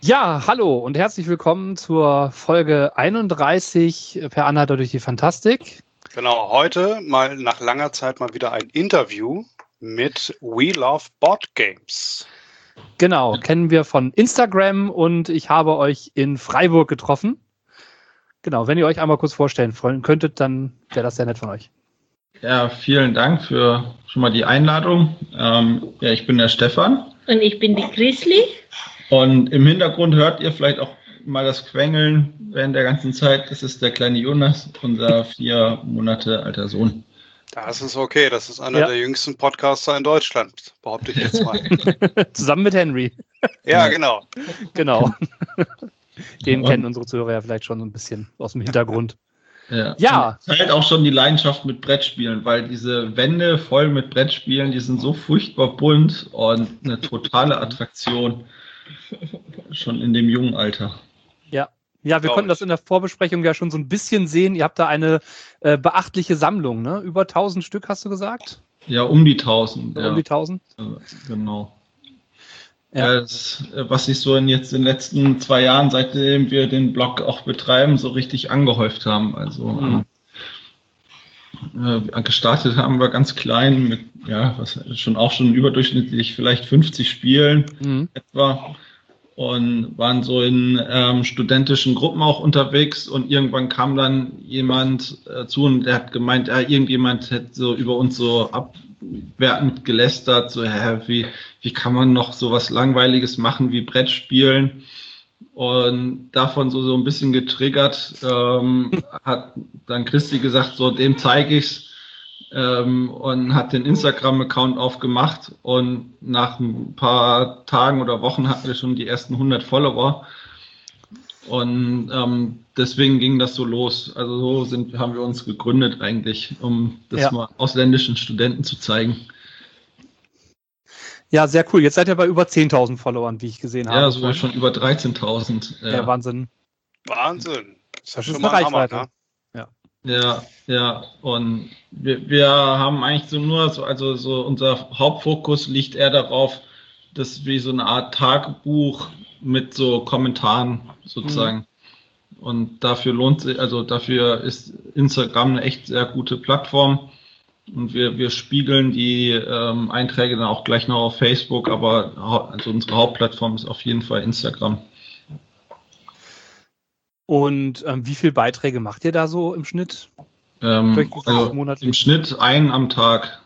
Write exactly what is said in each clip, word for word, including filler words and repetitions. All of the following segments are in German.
Ja, hallo und herzlich willkommen zur Folge einunddreißig per Anhalter durch die Fantastik. Genau, heute mal nach langer Zeit mal wieder ein Interview mit We Love Board Games. Genau, kennen wir von Instagram und ich habe euch in Freiburg getroffen. Genau, wenn ihr euch einmal kurz vorstellen könntet, dann wäre das sehr nett von euch. Ja, vielen Dank für schon mal die Einladung. Ähm, ja, ich bin der Stefan. Und ich bin die Chrisli. Und im Hintergrund hört ihr vielleicht auch mal das Quengeln während der ganzen Zeit. Das ist der kleine Jonas, unser vier Monate alter Sohn. Das ist okay, das ist einer ja. der jüngsten Podcaster in Deutschland, behaupte ich jetzt mal. Zusammen mit Henry. Ja, genau. Genau. Den und kennen unsere Zuhörer ja vielleicht schon so ein bisschen aus dem Hintergrund. Ja. ja. Es halt auch schon die Leidenschaft mit Brettspielen, weil diese Wände voll mit Brettspielen, die sind so furchtbar bunt und eine totale Attraktion. Schon in dem jungen Alter. Ja, ja, wir konnten das in der Vorbesprechung ja schon so ein bisschen sehen. Ihr habt da eine äh, beachtliche Sammlung, ne? Über tausend Stück, hast du gesagt? Ja, um die tausend. Um ja. die tausend? Genau. Ja. Das, was sich so in jetzt in den letzten zwei Jahren, seitdem wir den Blog auch betreiben, so richtig angehäuft haben. Also mhm. äh, gestartet haben wir ganz klein mit, ja, was schon auch schon überdurchschnittlich vielleicht fünfzig Spielen mhm. etwa. Und waren so in ähm, studentischen Gruppen auch unterwegs und irgendwann kam dann jemand äh, zu und der hat gemeint, ja, irgendjemand hätte so über uns so abwertend gelästert, so, hä, wie, wie kann man noch so was Langweiliges machen wie Brettspielen? Und davon so, so ein bisschen getriggert, ähm, hat dann Christi gesagt, so, dem zeige ich's. Ähm, und hat den Instagram-Account aufgemacht und nach ein paar Tagen oder Wochen hatten wir schon die ersten hundert Follower und ähm, deswegen ging das so los. Also so sind, haben wir uns gegründet eigentlich, um das ja. mal ausländischen Studenten zu zeigen. Ja, sehr cool. Jetzt seid ihr bei über zehntausend Followern, wie ich gesehen habe. Ja, sogar schon über dreizehntausend. Ja, ja, Wahnsinn. Wahnsinn. Das, das ist schon eine Reichweite. Hammer, ne? Ja. Ja, ja, und wir, wir haben eigentlich so nur, so, also so unser Hauptfokus liegt eher darauf, dass wir so eine Art Tagebuch mit so Kommentaren sozusagen. Mhm. Und dafür lohnt sich, also dafür ist Instagram eine echt sehr gute Plattform. Und wir, wir spiegeln die ähm, Einträge dann auch gleich noch auf Facebook, aber also unsere Hauptplattform ist auf jeden Fall Instagram. Und ähm, wie viele Beiträge macht ihr da so im Schnitt? Ähm, also im Schnitt einen am Tag.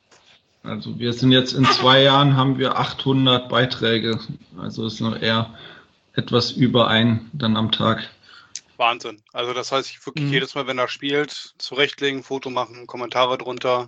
Also wir sind jetzt in zwei Jahren haben wir achthundert Beiträge. Also ist noch eher etwas über ein dann am Tag. Wahnsinn. Also das heißt, ich wirklich mhm. jedes Mal, wenn er spielt, zurechtlegen, Foto machen, Kommentare drunter.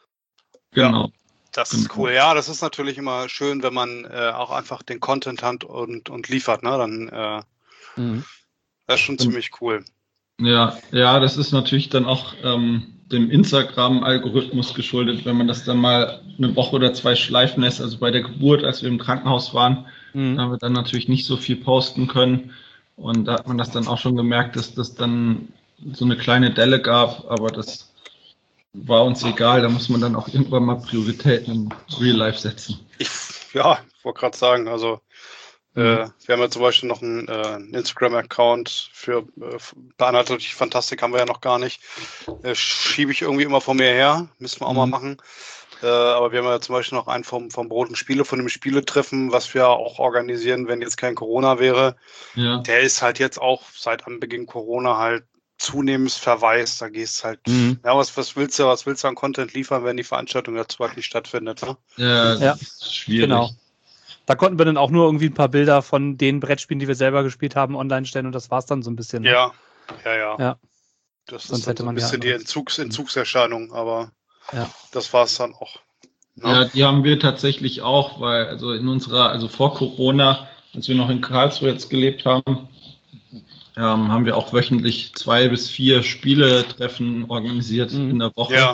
Genau. Ja, das genau. ist cool. Ja, das ist natürlich immer schön, wenn man äh, auch einfach den Content hat und, und liefert. Ne? Dann äh, mhm. Das ist schon ziemlich cool. Ja, ja, das ist natürlich dann auch ähm, dem Instagram-Algorithmus geschuldet, wenn man das dann mal eine Woche oder zwei schleifen lässt. Also bei der Geburt, als wir im Krankenhaus waren, mhm. haben wir dann natürlich nicht so viel posten können. Und da hat man das dann auch schon gemerkt, dass das dann so eine kleine Delle gab. Aber das war uns egal. Da muss man dann auch irgendwann mal Prioritäten im Real Life setzen. Ich, ja, ich wollte gerade sagen, also Mhm. Äh, wir haben ja zum Beispiel noch einen, äh, einen Instagram-Account für äh, bei Anhalter durch die Fantastik haben wir ja noch gar nicht. Äh, schiebe ich irgendwie immer vor mir her. Müssen wir auch mhm. mal machen. Äh, aber wir haben ja zum Beispiel noch einen vom, vom Brot und Spiele, von dem Spieletreffen, was wir auch organisieren, wenn jetzt kein Corona wäre. Ja. Der ist halt jetzt auch seit Anbeginn Corona halt zunehmend verwaist. Da gehst halt, mhm. ja, was, was willst du, was willst du an Content liefern, wenn die Veranstaltung dazu halt nicht stattfindet? Ne? Ja, das ja. ist schwierig. Genau. Da konnten wir dann auch nur irgendwie ein paar Bilder von den Brettspielen, die wir selber gespielt haben, online stellen und das war es dann so ein bisschen. Ne? Ja, ja, ja, ja. Das Sonst ist dann so ein bisschen die Entzugs Entzugserscheinung, aber ja. das war es dann auch. Ne? Ja, die haben wir tatsächlich auch, weil also in unserer, also vor Corona, als wir noch in Karlsruhe jetzt gelebt haben, ähm, haben wir auch wöchentlich zwei bis vier Spieletreffen organisiert mhm. in der Woche. Ja.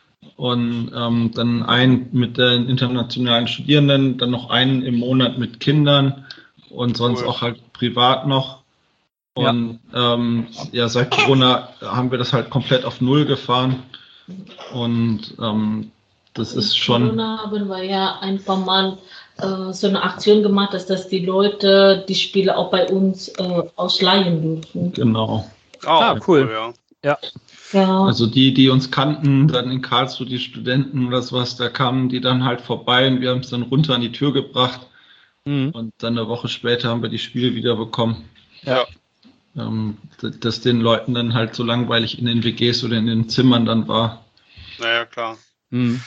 Und ähm, dann einen mit den internationalen Studierenden, dann noch einen im Monat mit Kindern und sonst cool. auch halt privat noch. Und ja. Ähm, ja, seit Corona haben wir das halt komplett auf Null gefahren. Und ähm, das ist schon... Corona haben wir ja ein paar Mal äh, so eine Aktion gemacht, dass, dass die Leute die Spiele auch bei uns äh, ausleihen dürfen. Genau. Oh, Ah, cool. ja. Ja. Ja. Also die, die uns kannten, dann in Karlsruhe, die Studenten oder sowas, da kamen die dann halt vorbei und wir haben es dann runter an die Tür gebracht. Mhm. Und dann eine Woche später haben wir die Spiele wieder bekommen. Ja. Ähm, dass den Leuten dann halt so langweilig in den W Gs oder in den Zimmern dann war. Naja, klar. Mhm.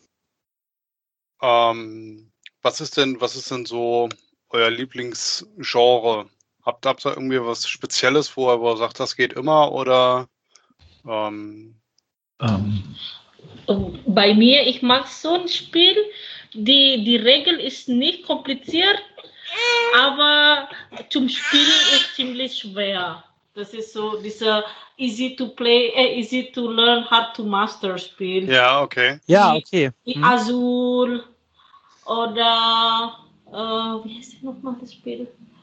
Ähm, was ist denn, was ist denn so euer Lieblingsgenre? Habt ihr da irgendwie was Spezielles, wo ihr, wo ihr sagt, das geht immer oder ähm, Ähm, Bei mir, ich mag so ein Spiel, die, die Regel ist nicht kompliziert, aber zum Spielen ist ziemlich schwer. Das ist so dieser easy to play, äh, easy to learn, hard to master Spiel. ja, okay. Ja, okay. Wie Mhm. Azul oder äh, wie heißt denn nochmal das Spiel?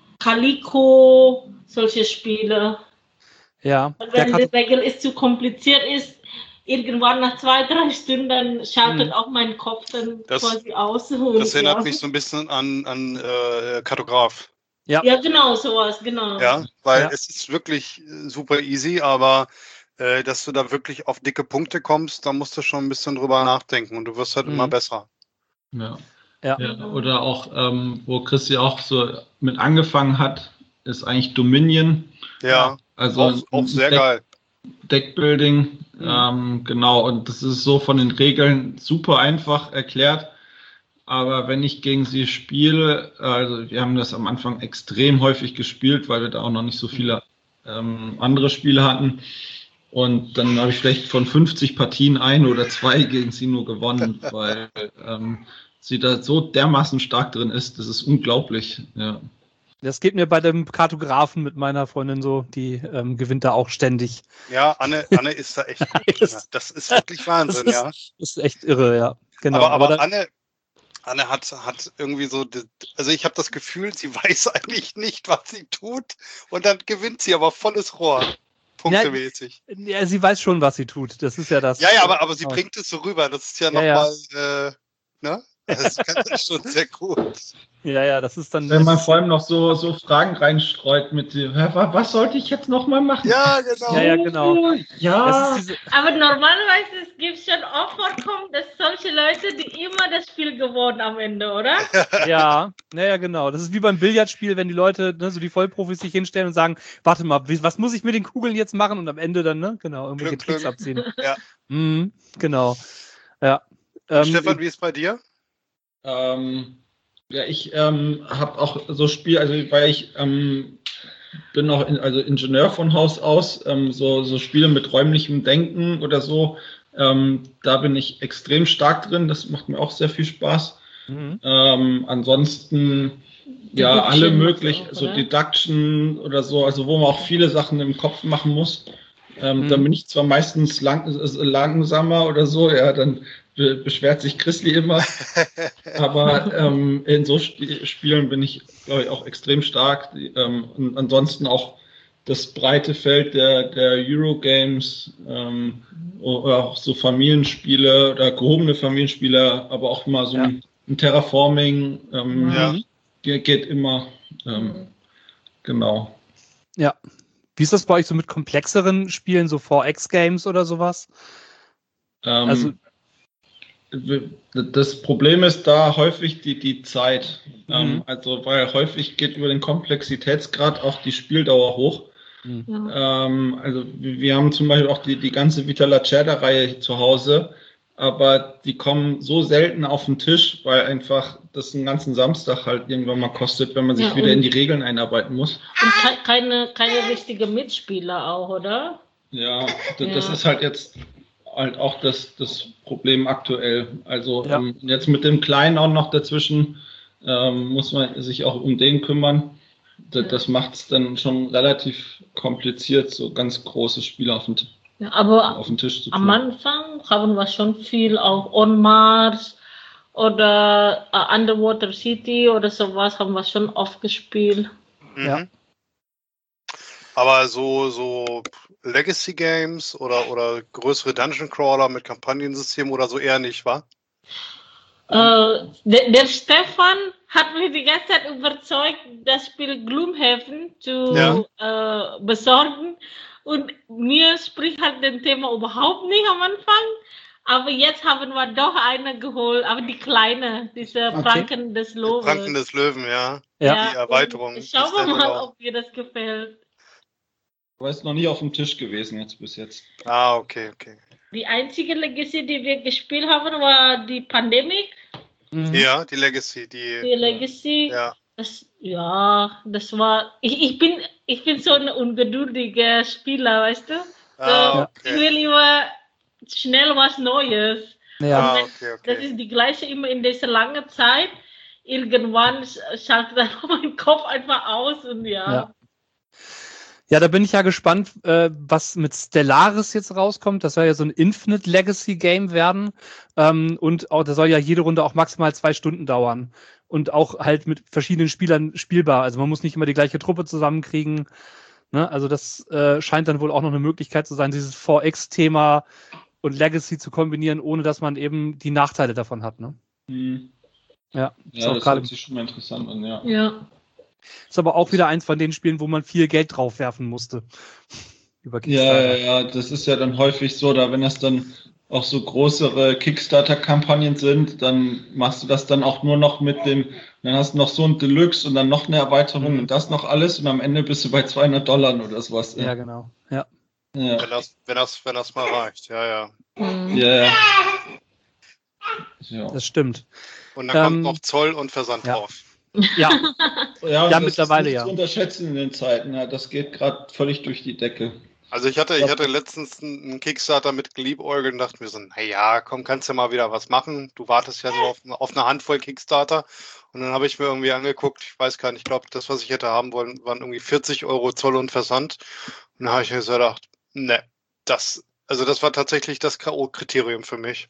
Calico, solche Spiele. Ja. Und Der wenn Kat- die Regel ist zu kompliziert ist, irgendwann nach zwei, drei Stunden schaltet Mhm. auch mein Kopf dann Das- quasi aus. Und, Das erinnert ja. mich so ein bisschen an, an äh, Kartograf. Ja. Ja, genau, sowas, genau. Ja, weil Ja. es ist wirklich äh, super easy, aber äh, dass du da wirklich auf dicke Punkte kommst, da musst du schon ein bisschen drüber nachdenken und du wirst halt Mhm. immer besser. ja. Ja. Ja, oder auch, ähm, wo Christi auch so mit angefangen hat, ist eigentlich Dominion. Ja, Also auch, auch ein sehr Deck- geil. Deckbuilding, Mhm. ähm, genau, und das ist so von den Regeln super einfach erklärt. Aber wenn ich gegen sie spiele, also wir haben das am Anfang extrem häufig gespielt, weil wir da auch noch nicht so viele ähm, andere Spiele hatten. Und dann habe ich vielleicht von fünfzig Partien ein oder zwei gegen sie nur gewonnen, weil ähm, sie da so dermaßen stark drin ist. Das ist unglaublich. Ja. Das geht mir bei dem Kartografen mit meiner Freundin so, die ähm, gewinnt da auch ständig. Ja, Anne, Anne ist da echt gut. Ist- Ja, das ist wirklich Wahnsinn, das ja. ist, ist echt irre, ja. Genau. aber aber da- Anne, Anne hat, hat irgendwie so, die- also ich habe das Gefühl, sie weiß eigentlich nicht, was sie tut und dann gewinnt sie aber volles Rohr, punktemäßig. ja, sie weiß schon, was sie tut. Das ist ja das. Ja, ja, aber, aber sie Oh. bringt es so rüber. Das ist ja Ja, ja. nochmal, äh, ne? Das kann das schon sehr gut. Ja, ja, das ist dann. Wenn man vor allem noch so, so Fragen reinstreut mit, "Hä, wa- was sollte ich jetzt nochmal machen? Ja, genau. Ja, ja, genau. Ja, Das ist diese, Aber normalerweise es gibt schon auch vorkommen, dass solche Leute, die immer das Spiel gewonnen am Ende, oder? ja, naja, genau. Das ist wie beim Billardspiel, wenn die Leute, ne, so die Vollprofis sich hinstellen und sagen, warte mal, wie- was muss ich mit den Kugeln jetzt machen? Und am Ende dann, ne, genau, irgendwelche Glück, Tricks Glück. abziehen. Ja. Mhm, genau. Ja. Ähm, Stefan, wie ist bei dir? Ähm, ja, ich ähm, habe auch so Spiel, also weil ich ähm, bin auch in, also Ingenieur von Haus aus, ähm, so, so Spiele mit räumlichem Denken oder so, ähm, da bin ich extrem stark drin, das macht mir auch sehr viel Spaß. mhm. Ähm, ansonsten ja Deduction alle macht's möglich, auch, so oder? Deduction oder so, also wo man auch viele Sachen im Kopf machen muss. Ähm, Mhm. Dann bin ich zwar meistens lang, äh, langsamer oder so, ja, dann be beschwert sich Chrisli immer. Aber ähm, in so Sp Spielen bin ich, glaube ich, auch extrem stark. Die, ähm, und ansonsten auch das breite Feld der, der Eurogames ähm, oder auch so Familienspiele oder gehobene Familienspiele, aber auch mal so Ja. ein, ein Terraforming ähm, Ja. ge- geht immer. Ähm, Mhm. Genau. Ja. Wie ist das bei euch so mit komplexeren Spielen, so vier X-Games oder sowas? Ähm, Also- das Problem ist da häufig die, die Zeit. Mhm. Ähm, also, weil häufig geht über den Komplexitätsgrad auch die Spieldauer hoch. Mhm. Ja. Ähm, also, wir wir haben zum Beispiel auch die, die ganze Vita Lacerda-Reihe zu Hause, aber die kommen so selten auf den Tisch, weil einfach das einen ganzen Samstag halt irgendwann mal kostet, wenn man sich Ja, wieder und- in die Regeln einarbeiten muss. Und ke keine, keine richtige Mitspieler auch, oder? Ja, d- das Ja. ist halt jetzt halt auch das, das Problem aktuell. Also Ja. ähm, jetzt mit dem Kleinen auch noch dazwischen ähm, muss man sich auch um den kümmern. D Ja. Das macht es dann schon relativ kompliziert, so ganz große Spiele auf den, Ja, aber auf den Tisch zu am tun. Anfang haben wir schon viel auch On Mars oder äh, Underwater City oder sowas haben wir schon oft gespielt. Mhm. Ja. Aber so, so Legacy Games oder, oder größere Dungeon Crawler mit Kampagnensystem oder so eher nicht, wa? Äh, der, der Stefan hat mich die ganze Zeit überzeugt, das Spiel Gloomhaven zu Ja. äh, besorgen. Und mir spricht halt das Thema überhaupt nicht am Anfang. Aber jetzt haben wir doch eine geholt, aber die kleine, diese Okay. Pranken des Löwen. Pranken des Löwen, ja. Ja. Die Erweiterung. und Schauen wir Die mal, Standalone. ob dir das gefällt. Aber ist noch nie auf dem Tisch gewesen jetzt bis jetzt. Ah, okay, okay. Die einzige Legacy, die wir gespielt haben, war die Pandemic. Mhm. Ja, die Legacy, die. Die Legacy. Ja. Das, ja, das war. Ich, ich bin ich bin so ein ungeduldiger Spieler, weißt du? Ah, Ich okay. will immer schnell was Neues. Ja. Ah, Und okay, Das okay. ist die gleiche immer in dieser langen Zeit. Irgendwann sch- schaltet dann mein Kopf einfach aus und ja. Ja. Ja, da bin ich ja gespannt, äh, was mit Stellaris jetzt rauskommt. Das soll ja so ein Infinite Legacy Game werden. Ähm, und auch, da soll ja jede Runde auch maximal zwei Stunden dauern. Und auch halt mit verschiedenen Spielern spielbar. Also man muss nicht immer die gleiche Truppe zusammenkriegen. Ne? Also das äh, scheint dann wohl auch noch eine Möglichkeit zu sein, dieses vier X-Thema und Legacy zu kombinieren, ohne dass man eben die Nachteile davon hat. Ne? Hm. Ja, ist Ja, auch das gerade. hört sich schon mal interessant an, ja. Ja. Ist aber auch wieder eins von den Spielen, wo man viel Geld drauf werfen musste. Über Ja, Kickstarter. ja, ja, das ist ja dann häufig so, da wenn das dann auch so größere Kickstarter-Kampagnen sind, dann machst du das dann auch nur noch mit dem, dann hast du noch so ein Deluxe und dann noch eine Erweiterung Mhm. und das noch alles und am Ende bist du bei zweihundert Dollar oder sowas. Ja, genau. Ja. Ja, Wenn das, wenn das, wenn das mal reicht, ja, ja. Mhm. ja. ja. Ja, Das stimmt. Und dann kommt Ähm, noch Zoll und Versand ja. drauf. Ja, ja, Ja, das mittlerweile ist nicht ja. zu unterschätzen in den Zeiten. Ja, das geht gerade völlig durch die Decke. Also ich hatte, ich hatte letztens einen Kickstarter mit geliebäugelt und dachte mir so, naja, komm, kannst ja mal wieder was machen. Du wartest ja nur auf, auf eine Handvoll Kickstarter. Und dann habe ich mir irgendwie angeguckt, ich weiß gar nicht, ich glaube, das, was ich hätte haben wollen, waren irgendwie vierzig Euro Zoll und Versand. Und dann habe ich mir so gedacht, ne, das, also das war tatsächlich das K O-Kriterium für mich.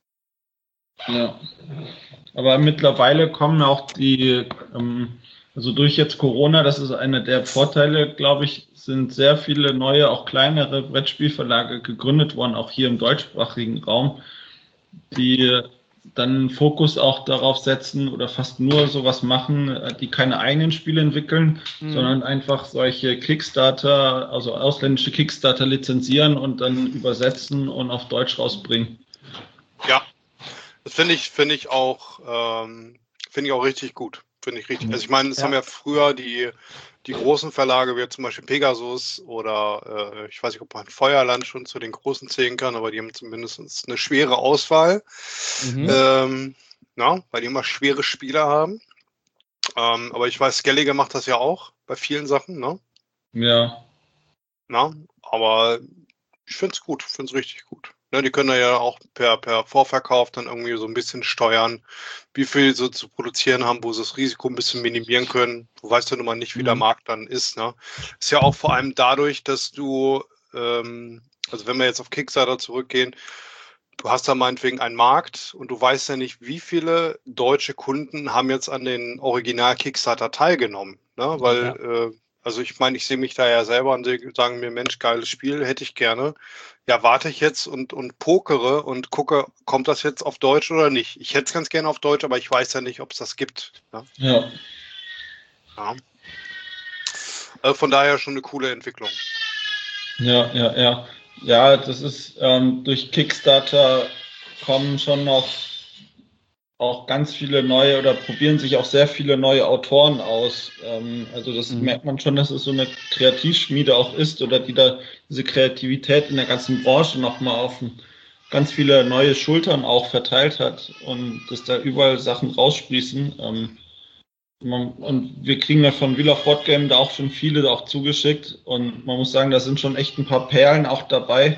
Ja. Aber mittlerweile kommen auch die, ähm, also durch jetzt Corona, das ist einer der Vorteile, glaube ich, sind sehr viele neue, auch kleinere Brettspielverlage gegründet worden, auch hier im deutschsprachigen Raum, die dann einen Fokus auch darauf setzen oder fast nur sowas machen, die keine eigenen Spiele entwickeln, Mhm. sondern einfach solche Kickstarter, also ausländische Kickstarter lizenzieren und dann übersetzen und auf Deutsch rausbringen. Ja, das finde ich, finde ich auch, ähm, finde ich auch richtig gut. Finde ich richtig. Also ich meine, es Ja. haben ja früher die, die großen Verlage, wie zum Beispiel Pegasus oder äh, ich weiß nicht, ob man Feuerland schon zu den großen zählen kann, aber die haben zumindest eine schwere Auswahl, Mhm. ähm, na, weil die immer schwere Spiele haben. Ähm, aber ich weiß, Skellige macht das ja auch bei vielen Sachen, ne? Ja. Na, aber ich finde es gut, finde es richtig gut. Ne, die können da ja auch per, per Vorverkauf dann irgendwie so ein bisschen steuern, wie viel sie zu produzieren haben, wo sie das Risiko ein bisschen minimieren können. Du weißt ja nun mal nicht, wie der Mhm. Markt dann ist. Ne? Ist ja auch vor allem dadurch, dass du, ähm, also wenn wir jetzt auf Kickstarter zurückgehen, du hast da meinetwegen einen Markt und du weißt ja nicht, wie viele deutsche Kunden haben jetzt an den Original-Kickstarter teilgenommen. Ne? Weil, Ja. äh, also ich meine, ich sehe mich da ja selber und seh- sagen mir, Mensch, geiles Spiel, hätte ich gerne. Ja, warte ich jetzt und, und pokere und gucke, kommt das jetzt auf Deutsch oder nicht? Ich hätte es ganz gerne auf Deutsch, aber ich weiß ja nicht, ob es das gibt. Ne? Ja. Ja. Äh, von daher schon eine coole Entwicklung. Ja, ja, ja. Ja, das ist ähm, durch Kickstarter kommen schon noch auch ganz viele neue oder probieren sich auch sehr viele neue Autoren aus. Ähm, also das Mhm. merkt man schon, dass es so eine Kreativschmiede auch ist oder die da diese Kreativität in der ganzen Branche nochmal auf ein, ganz viele neue Schultern auch verteilt hat und dass da überall Sachen raussprießen. Ähm, man, und wir kriegen ja von Wheel of Board Game da auch schon viele auch zugeschickt und man muss sagen, da sind schon echt ein paar Perlen auch dabei.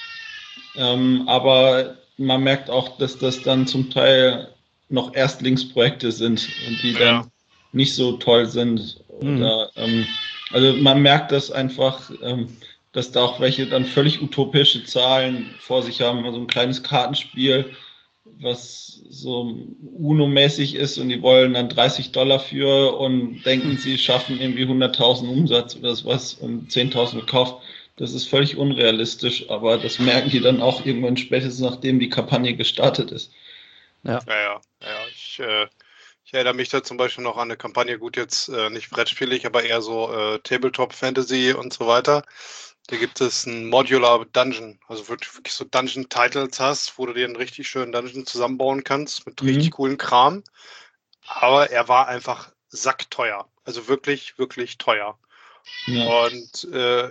Ähm, aber man merkt auch, dass das dann zum Teil noch Erstlingsprojekte sind und die dann Ja. nicht so toll sind. Oder, ähm, also man merkt das einfach, ähm, dass da auch welche dann völlig utopische Zahlen vor sich haben. Also ein kleines Kartenspiel, was so UNO-mäßig ist und die wollen dann dreißig Dollar für und denken, sie schaffen irgendwie hunderttausend Umsatz oder sowas und zehntausend gekauft. Das ist völlig unrealistisch, aber das merken die dann auch irgendwann spätestens, nachdem die Kampagne gestartet ist. Ja, ja, ja. ja ich, äh, ich erinnere mich da zum Beispiel noch an eine Kampagne, gut, jetzt äh, nicht brettspielig, aber eher so äh, Tabletop Fantasy und so weiter. Da gibt es ein Modular Dungeon, also wirklich, wirklich so Dungeon-Titles hast, wo du dir einen richtig schönen Dungeon zusammenbauen kannst mit Mhm. richtig coolen Kram. Aber er war einfach sackteuer. Also wirklich, wirklich teuer. Ja. Und äh,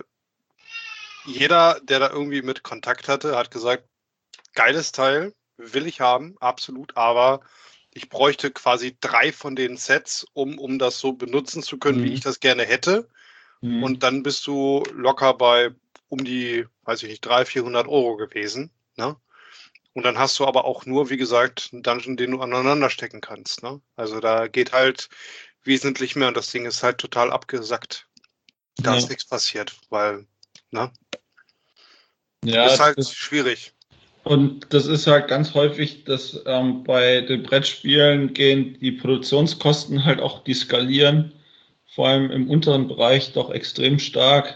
jeder, der da irgendwie mit Kontakt hatte, hat gesagt, geiles Teil, will ich haben, absolut, aber ich bräuchte quasi drei von den Sets, um, um das so benutzen zu können, Mhm. wie ich das gerne hätte. Mhm. Und dann bist du locker bei um die, weiß ich nicht, dreihundert, vierhundert Euro gewesen. Ne? Und dann hast du aber auch nur, wie gesagt, einen Dungeon, den du aneinander stecken kannst. Ne? Also da geht halt wesentlich mehr und das Ding ist halt total abgesackt. Da Ja. ist nichts passiert, weil, ne? Ja, Ist halt das, schwierig. und das ist halt ganz häufig, dass ähm, bei den Brettspielen gehen die Produktionskosten halt auch, die skalieren, vor allem im unteren Bereich doch extrem stark,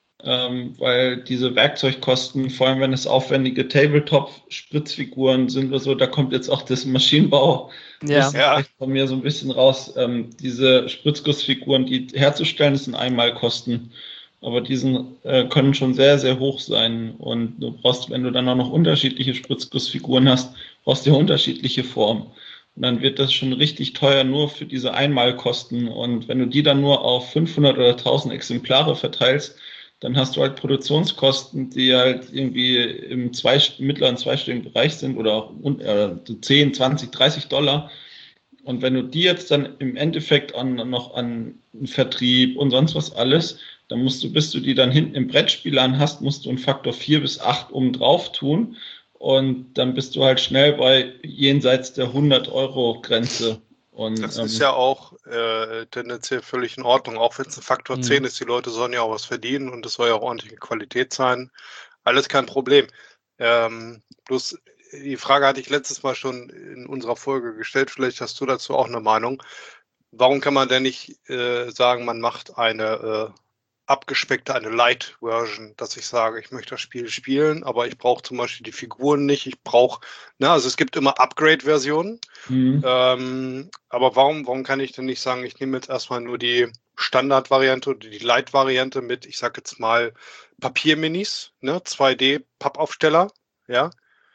ähm, weil diese Werkzeugkosten, vor allem wenn es aufwendige Tabletop-Spritzfiguren sind oder so, da kommt jetzt auch das Maschinenbau ja, Ja. vielleicht von mir so ein bisschen raus. Ähm, diese Spritzgussfiguren, die herzustellen, das sind Einmalkosten. Aber die sind, äh, können schon sehr, sehr hoch sein. Und du brauchst, wenn du dann auch noch unterschiedliche Spritzgussfiguren hast, brauchst du ja unterschiedliche Formen. Und dann wird das schon richtig teuer nur für diese Einmalkosten. Und wenn du die dann nur auf fünfhundert oder tausend Exemplare verteilst, dann hast du halt Produktionskosten, die halt irgendwie im zwei, mittleren zweistelligen Bereich sind oder auch äh, zehn, zwanzig, dreißig Dollar. Und wenn du die jetzt dann im Endeffekt an, noch an Vertrieb und sonst was alles, dann musst du, bis du die dann hinten im Brettspiel an hast, musst du einen Faktor vier bis acht oben drauf tun. Und dann bist du halt schnell bei jenseits der hundert Euro Grenze. Und, Das ähm, ist ja auch äh, tendenziell völlig in Ordnung, auch wenn es ein Faktor Mhm. zehn ist. Die Leute sollen ja auch was verdienen und es soll ja auch ordentliche Qualität sein. Alles kein Problem. Ähm, bloß die Frage hatte ich letztes Mal schon in unserer Folge gestellt. Vielleicht hast du dazu auch eine Meinung. Warum kann man denn nicht äh, sagen, man macht eine äh, abgespeckte, eine Light-Version, dass ich sage, ich möchte das Spiel spielen, aber ich brauche zum Beispiel die Figuren nicht. Ich brauche, ne, also es gibt immer Upgrade-Versionen. mhm. Ähm, aber warum, warum kann ich denn nicht sagen, ich nehme jetzt erstmal nur die Standard-Variante oder die Light-Variante mit, ich sag jetzt mal, Papierminis, ne, zwei D-Pappaufsteller, ja.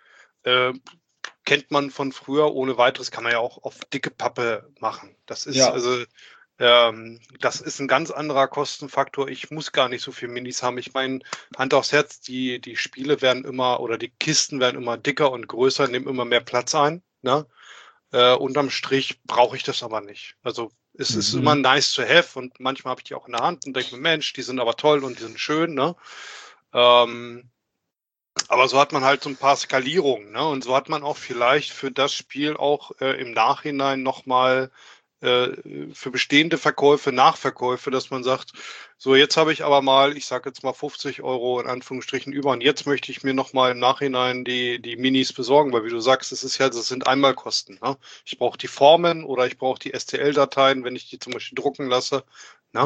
Äh, kennt man von früher, ohne weiteres kann man ja auch auf dicke Pappe machen. Das ist Ja. also, ähm, das ist ein ganz anderer Kostenfaktor. Ich muss gar nicht so viel Minis haben. Ich meine, Hand aufs Herz, die, die Spiele werden immer oder die Kisten werden immer dicker und größer, nehmen immer mehr Platz ein, ne? Äh, unterm Strich brauche ich das aber nicht. Also es ist Mhm. immer nice to have und manchmal habe ich die auch in der Hand und denke mir, Mensch, die sind aber toll und die sind schön, ne? Ähm, aber so hat man halt so ein paar Skalierungen, ne? Und so hat man auch vielleicht für das Spiel auch äh, im Nachhinein nochmal äh, für bestehende Verkäufe, Nachverkäufe, dass man sagt, so jetzt habe ich aber mal, ich sage jetzt mal fünfzig Euro in Anführungsstrichen über und jetzt möchte ich mir nochmal im Nachhinein die, die Minis besorgen, weil wie du sagst, es ist ja, das sind Einmalkosten. Ne? Ich brauche die Formen oder ich brauche die S T L-Dateien, wenn ich die zum Beispiel drucken lasse. Ne?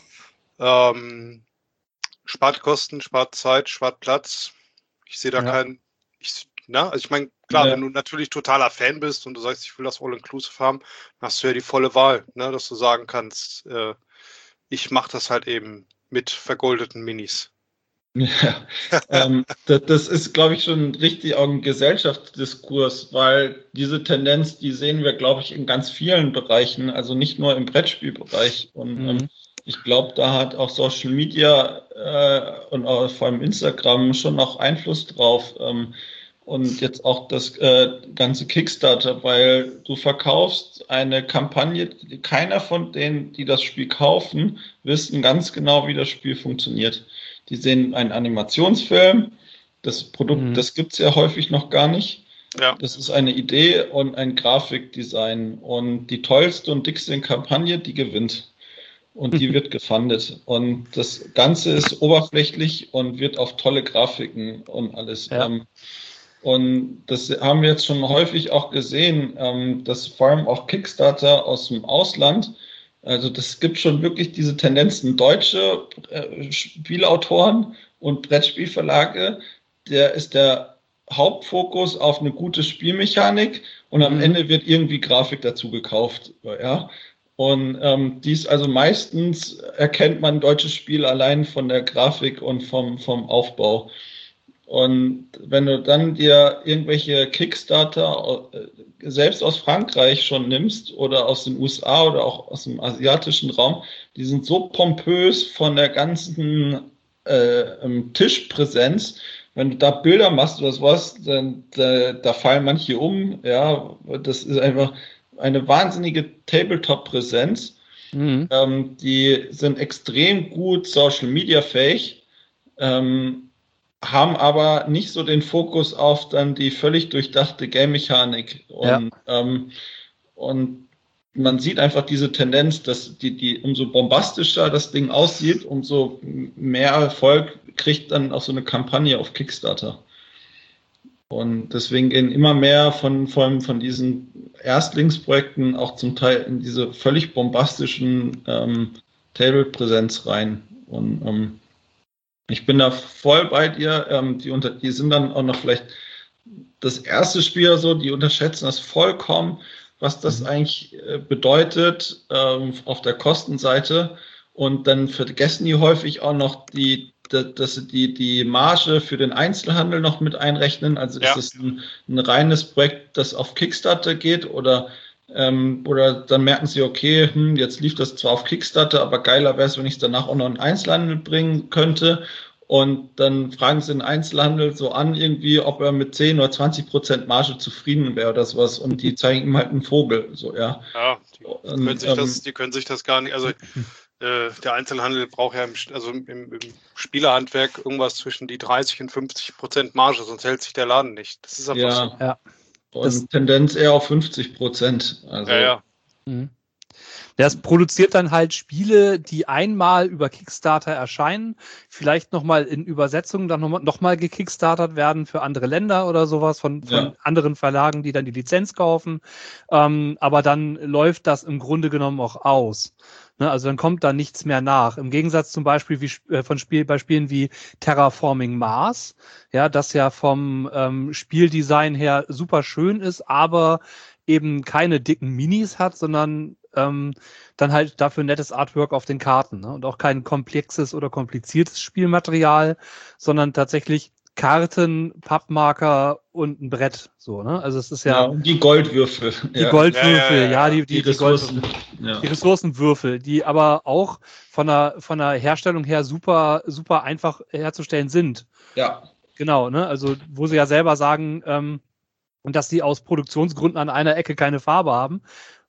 Ja. Ähm, spart Kosten, spart Zeit, spart Platz. Ich sehe da Ja. keinen, ich, na, also ich meine, klar, Ja. wenn du natürlich totaler Fan bist und du sagst, ich will das All-Inclusive haben, dann hast du ja die volle Wahl, ne, dass du sagen kannst, äh, ich mache das halt eben mit vergoldeten Minis. Ja, ähm, das, das ist, glaube ich, schon richtig auch ein Gesellschaftsdiskurs, weil diese Tendenz, die sehen wir, glaube ich, in ganz vielen Bereichen, also nicht nur im Brettspielbereich. Und Mhm. ähm, ich glaube, da hat auch Social Media äh, und auch vor allem Instagram schon noch Einfluss drauf. Ähm, und jetzt auch das äh, ganze Kickstarter, weil du verkaufst eine Kampagne, keiner von denen, die das Spiel kaufen, wissen ganz genau, wie das Spiel funktioniert. Die sehen einen Animationsfilm, das Produkt, Mhm. das gibt es ja häufig noch gar nicht. Ja. Das ist eine Idee und ein Grafikdesign. Und die tollste und dickste Kampagne, die gewinnt. Und die wird gefundet. Und das Ganze ist oberflächlich und wird auf tolle Grafiken und alles. Ja. Ähm, und das haben wir jetzt schon häufig auch gesehen, ähm, dass vor allem auch Kickstarter aus dem Ausland, also das gibt schon wirklich diese Tendenzen, deutsche äh, Spielautoren und Brettspielverlage, der ist der Hauptfokus auf eine gute Spielmechanik und am Mhm. Ende wird irgendwie Grafik dazu gekauft. Ja. Und ähm, dies also meistens erkennt man deutsches Spiel allein von der Grafik und vom, vom Aufbau. Und wenn du dann dir irgendwelche Kickstarter äh, selbst aus Frankreich schon nimmst oder aus den U S A oder auch aus dem asiatischen Raum, die sind so pompös von der ganzen äh, Tischpräsenz. Wenn du da Bilder machst oder sowas, dann da, da fallen manche um. Ja, das ist einfach eine wahnsinnige Tabletop-Präsenz. Mhm. Ähm, die sind extrem gut Social-Media-fähig. Ähm, haben aber nicht so den Fokus auf dann die völlig durchdachte Game-Mechanik. Und, Ja. ähm, und man sieht einfach diese Tendenz, dass die, die, umso bombastischer das Ding aussieht, umso mehr Erfolg kriegt dann auch so eine Kampagne auf Kickstarter. Und deswegen gehen immer mehr von, von, von diesen Erstlingsprojekten auch zum Teil in diese völlig bombastischen ähm, Table-Präsenz rein. Und ähm, ich bin da voll bei dir. Ähm, die, unter, die sind dann auch noch vielleicht das erste Spiel oder so, die unterschätzen das vollkommen, was das Mhm. eigentlich äh, bedeutet ähm, auf der Kostenseite. Und dann vergessen die häufig auch noch die, die, dass sie die, die Marge für den Einzelhandel noch mit einrechnen. Also Ja. ist es ein, ein reines Projekt, das auf Kickstarter geht oder Ähm, oder dann merken sie, okay, hm, jetzt lief das zwar auf Kickstarter, aber geiler wäre es, wenn ich es danach auch noch in den Einzelhandel bringen könnte. Und dann fragen sie den Einzelhandel so an, irgendwie, ob er mit zehn oder zwanzig Prozent Marge zufrieden wäre oder sowas. Und die zeigen ihm halt einen Vogel. So, ja. Ja, die Und, können sich ähm, das, die können sich das gar nicht, also äh, der Einzelhandel braucht ja im, also im, im Spielerhandwerk irgendwas zwischen die dreißig und fünfzig Prozent Marge, sonst hält sich der Laden nicht. Das ist einfach ja, so. Ja. und Das- Tendenz eher auf fünfzig Prozent. Also, Ja, ja. Mhm. Das produziert dann halt Spiele, die einmal über Kickstarter erscheinen, vielleicht nochmal in Übersetzungen dann nochmal noch mal gekickstartert werden für andere Länder oder sowas von, von Ja. anderen Verlagen, die dann die Lizenz kaufen. Ähm, aber dann läuft das im Grunde genommen auch aus. Ne, also dann kommt da nichts mehr nach. Im Gegensatz zum Beispiel wie, äh, von Spiel, bei Spielen wie Terraforming Mars, ja, das ja vom ähm, Spieldesign her super schön ist, aber eben keine dicken Minis hat, sondern ähm, dann halt dafür nettes Artwork auf den Karten, ne? Und auch kein komplexes oder kompliziertes Spielmaterial, sondern tatsächlich Karten, Pappmarker und ein Brett. So, ne? Also es ist ja, ja, und die Goldwürfel. die ja. Goldwürfel, Ja, ja, ja, ja, ja. die, Die die, die Ressourcen. Goldwürfel. Ja. Die Ressourcenwürfel, die aber auch von der, von der Herstellung her super, super einfach herzustellen sind. ja. Genau, ne? Also wo sie ja selber sagen, ähm, dass sie aus Produktionsgründen an einer Ecke keine Farbe haben.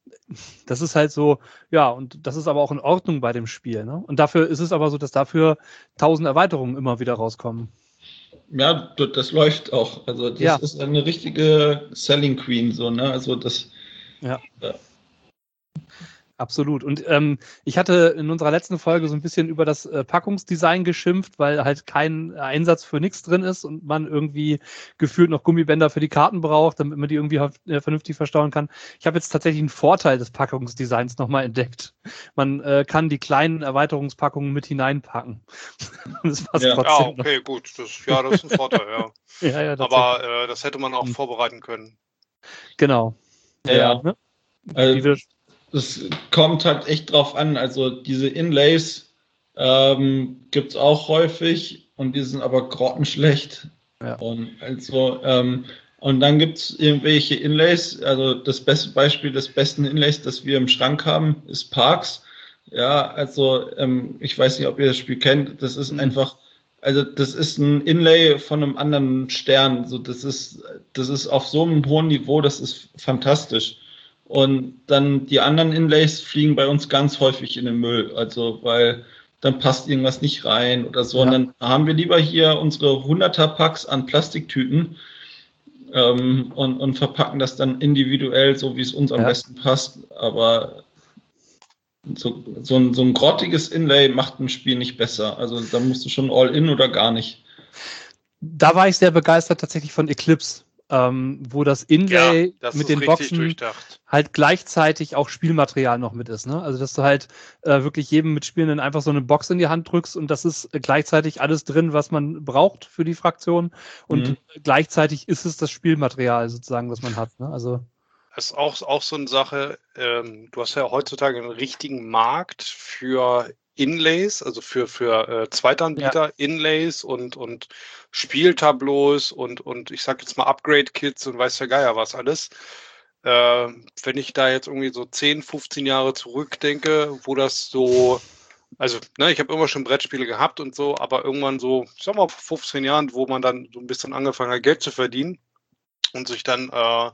Das ist halt so, ja, und das ist aber auch in Ordnung bei dem Spiel. Ne? Und dafür ist es aber so, dass dafür tausend Erweiterungen immer wieder rauskommen. Ja, d- das läuft auch. Also das Ja. ist eine richtige Selling Queen, so, ne? Also das. Ja. Ja. Absolut. Und ähm, ich hatte in unserer letzten Folge so ein bisschen über das äh, Packungsdesign geschimpft, weil halt kein Einsatz für nichts drin ist und man irgendwie gefühlt noch Gummibänder für die Karten braucht, damit man die irgendwie äh, vernünftig verstauen kann. Ich habe jetzt tatsächlich einen Vorteil des Packungsdesigns nochmal entdeckt. Man äh, kann die kleinen Erweiterungspackungen mit hineinpacken. Das passt Ja. Ja, trotzdem noch. okay, gut. Das, ja, das ist ein Vorteil, ja. Ja, ja, tatsächlich. Aber äh, das hätte man auch Hm. vorbereiten können. Genau. Ja, Ja. ja. Ne? Also, Wie wir, es kommt halt echt drauf an. Also diese Inlays ähm, gibt es auch häufig und die sind aber grottenschlecht. Ja. Und also ähm, und dann gibt es irgendwelche Inlays. Also das beste Beispiel des besten Inlays, das wir im Schrank haben, ist Parks. Ja, also ähm, ich weiß nicht, ob ihr das Spiel kennt. Das ist Mhm. einfach, also das ist ein Inlay von einem anderen Stern. So, das ist, das ist auf so einem hohen Niveau, das ist fantastisch. Und dann die anderen Inlays fliegen bei uns ganz häufig in den Müll. Also, weil dann passt irgendwas nicht rein oder so. Ja. Und dann haben wir lieber hier unsere hunderter-Packs an Plastiktüten ähm, und, und verpacken das dann individuell, so wie es uns am Ja. besten passt. Aber so, so, ein, so ein grottiges Inlay macht ein Spiel nicht besser. Also, da musst du schon all in oder gar nicht. Da war ich sehr begeistert tatsächlich von Eclipse. ähm, wo das Inlay Ja, das mit ist den richtig Boxen durchdacht. halt gleichzeitig auch Spielmaterial noch mit ist. Ne? Also dass du halt äh, wirklich jedem Mitspielenden einfach so eine Box in die Hand drückst und das ist äh, gleichzeitig alles drin, was man braucht für die Fraktion und Mhm. gleichzeitig ist es das Spielmaterial sozusagen, was man hat. Ne? Also Das ist auch, auch so eine Sache, ähm, du hast ja heutzutage einen richtigen Markt für Inlays, also für, für äh, Zweitanbieter, ja. Inlays und, und Spieltableaus und, und ich sag jetzt mal Upgrade-Kits und weiß der Geier was alles. Äh, wenn ich da jetzt irgendwie so zehn, fünfzehn Jahre zurückdenke, wo das so, also ne, ich habe immer schon Brettspiele gehabt und so, aber irgendwann so, ich sag mal vor fünfzehn Jahren, wo man dann so ein bisschen angefangen hat, Geld zu verdienen und sich dann äh,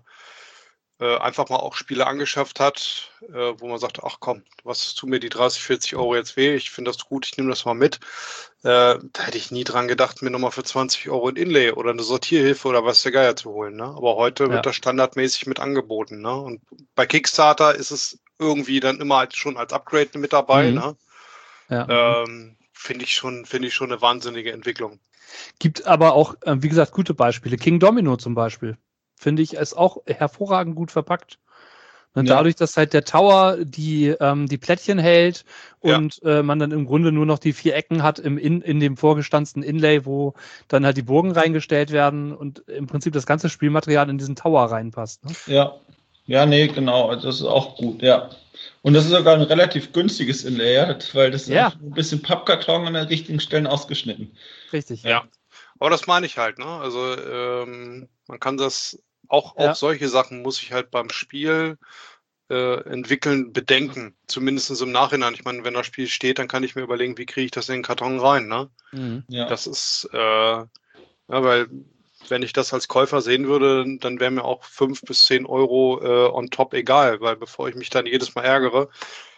äh, einfach mal auch Spiele angeschafft hat, äh, wo man sagt, ach komm, was tut mir die dreißig, vierzig Euro jetzt weh, ich finde das gut, ich nehme das mal mit. Äh, da hätte ich nie dran gedacht, mir nochmal für zwanzig Euro ein Inlay oder eine Sortierhilfe oder was der Geier zu holen. Ne? Aber heute Ja. wird das standardmäßig mit angeboten. Ne? Und bei Kickstarter ist es irgendwie dann immer halt schon als Upgrade mit dabei. Mhm. Ne? Ja. Ähm, finde ich schon, finde ich schon eine wahnsinnige Entwicklung. Gibt aber auch, äh, wie gesagt, gute Beispiele. King Domino zum Beispiel. Finde ich, ist auch hervorragend gut verpackt. Und Ja. dadurch, dass halt der Tower die, ähm, die Plättchen hält und ja. äh, man dann im Grunde nur noch die vier Ecken hat im in, in dem vorgestanzten Inlay, wo dann halt die Burgen reingestellt werden und im Prinzip das ganze Spielmaterial in diesen Tower reinpasst. Ne? Ja, ja, nee, genau, das ist auch gut, ja. Und das ist sogar ein relativ günstiges Inlay, ja, weil das ja. ist ein bisschen Pappkarton an den richtigen Stellen ausgeschnitten. Richtig, ja. ja. Aber das meine ich halt, ne? Also ähm, man kann das Auch, ja. auch solche Sachen muss ich halt beim Spiel äh, entwickeln, bedenken. Zumindest im Nachhinein. Ich meine, wenn das Spiel steht, dann kann ich mir überlegen, wie kriege ich das in den Karton rein. Ne? Mhm. Ja. Das ist, äh, ja, weil wenn ich das als Käufer sehen würde, dann wäre mir auch fünf bis zehn Euro äh, on top egal, weil bevor ich mich dann jedes Mal ärgere,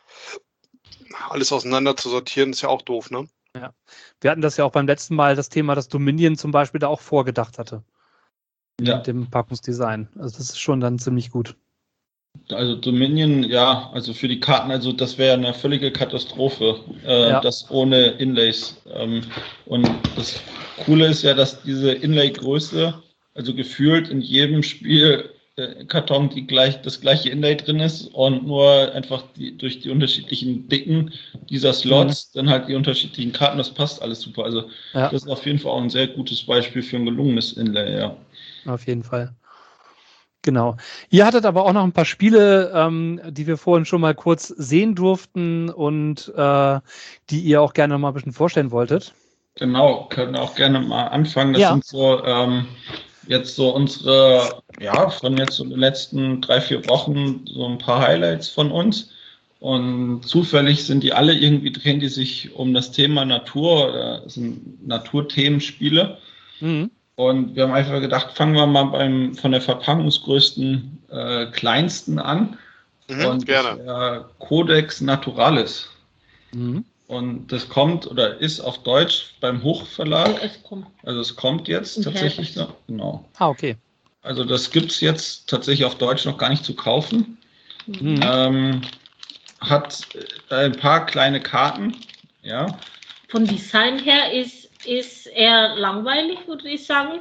alles auseinander zu sortieren, ist ja auch doof, ne? Ja. Wir hatten das ja auch beim letzten Mal, das Thema, dass Dominion zum Beispiel da auch vorgedacht hatte. Ja. Mit dem Packungsdesign. Also das ist schon dann ziemlich gut. Also Dominion, ja, also für die Karten, also das wäre eine völlige Katastrophe, äh, ja. das ohne Inlays. Ähm, und das Coole ist ja, dass diese Inlay-Größe, also gefühlt in jedem Spiel äh, Karton die gleich, das gleiche Inlay drin ist und nur einfach die, durch die unterschiedlichen Dicken dieser Slots, mhm. dann halt die unterschiedlichen Karten, das passt alles super. Also ja. das ist auf jeden Fall auch ein sehr gutes Beispiel für ein gelungenes Inlay, ja. Auf jeden Fall. Genau. Ihr hattet aber auch noch ein paar Spiele, ähm, die wir vorhin schon mal kurz sehen durften und äh, die ihr auch gerne mal ein bisschen vorstellen wolltet. Genau, können auch gerne mal anfangen. Das ja. sind so ähm, jetzt so unsere, ja, von jetzt so den letzten drei, vier Wochen so ein paar Highlights von uns. Und zufällig sind die alle irgendwie, drehen die sich um das Thema Natur, oder sind Naturthemenspiele. Mhm. Und wir haben einfach gedacht, fangen wir mal beim von der verpackungsgrößten äh, kleinsten an. Mhm, und gerne. Das wäre Codex Naturalis. Mhm. Und das kommt oder ist auf Deutsch beim Hochverlag. Oh, es kommt. Also es kommt jetzt tatsächlich noch. Genau. Ah, okay. Also das gibt es jetzt tatsächlich auf Deutsch noch gar nicht zu kaufen. Mhm. Ähm, hat ein paar kleine Karten. Ja. Von Design her ist ist eher langweilig, würde ich sagen.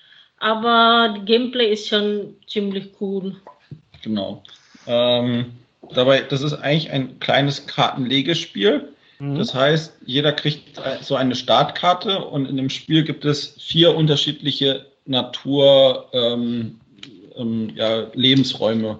Aber die Gameplay ist schon ziemlich cool. Genau. Ähm, dabei, das ist eigentlich ein kleines Kartenlegespiel. Mhm. Das heißt, jeder kriegt so eine Startkarte und in dem Spiel gibt es vier unterschiedliche Natur, ähm, ähm, ja, Lebensräume.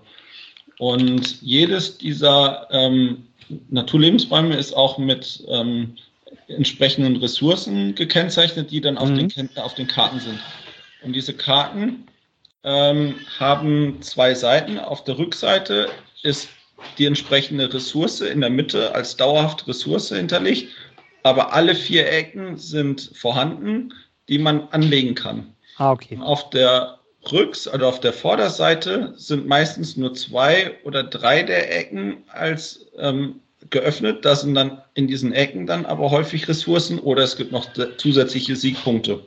Und jedes dieser ähm, Naturlebensräume ist auch mit ähm, entsprechenden Ressourcen gekennzeichnet, die dann auf, mhm. den, auf den Karten sind. Und diese Karten ähm, haben zwei Seiten. Auf der Rückseite ist die entsprechende Ressource in der Mitte als dauerhafte Ressource hinterlegt, aber alle vier Ecken sind vorhanden, die man anlegen kann. Ah, okay. Auf der Rücks- oder auf der Vorderseite sind meistens nur zwei oder drei der Ecken als ähm, geöffnet. Da sind dann in diesen Ecken dann aber häufig Ressourcen oder es gibt noch zusätzliche Siegpunkte.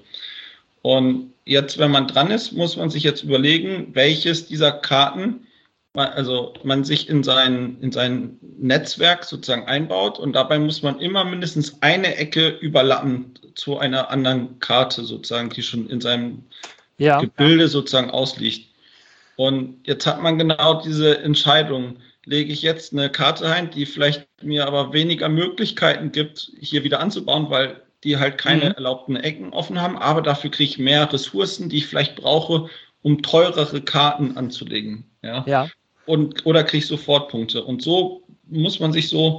Und jetzt, wenn man dran ist, muss man sich jetzt überlegen, welches dieser Karten, also man sich in sein, in sein Netzwerk sozusagen einbaut und dabei muss man immer mindestens eine Ecke überlappen zu einer anderen Karte sozusagen, die schon in seinem ja. Gebilde sozusagen ausliegt. Und jetzt hat man genau diese Entscheidung. Lege ich jetzt eine Karte ein, die vielleicht mir aber weniger Möglichkeiten gibt, hier wieder anzubauen, weil die halt keine Mhm. erlaubten Ecken offen haben, aber dafür kriege ich mehr Ressourcen, die ich vielleicht brauche, um teurere Karten anzulegen. Ja. Ja. Und, oder kriege ich sofort Punkte. Und so muss man sich so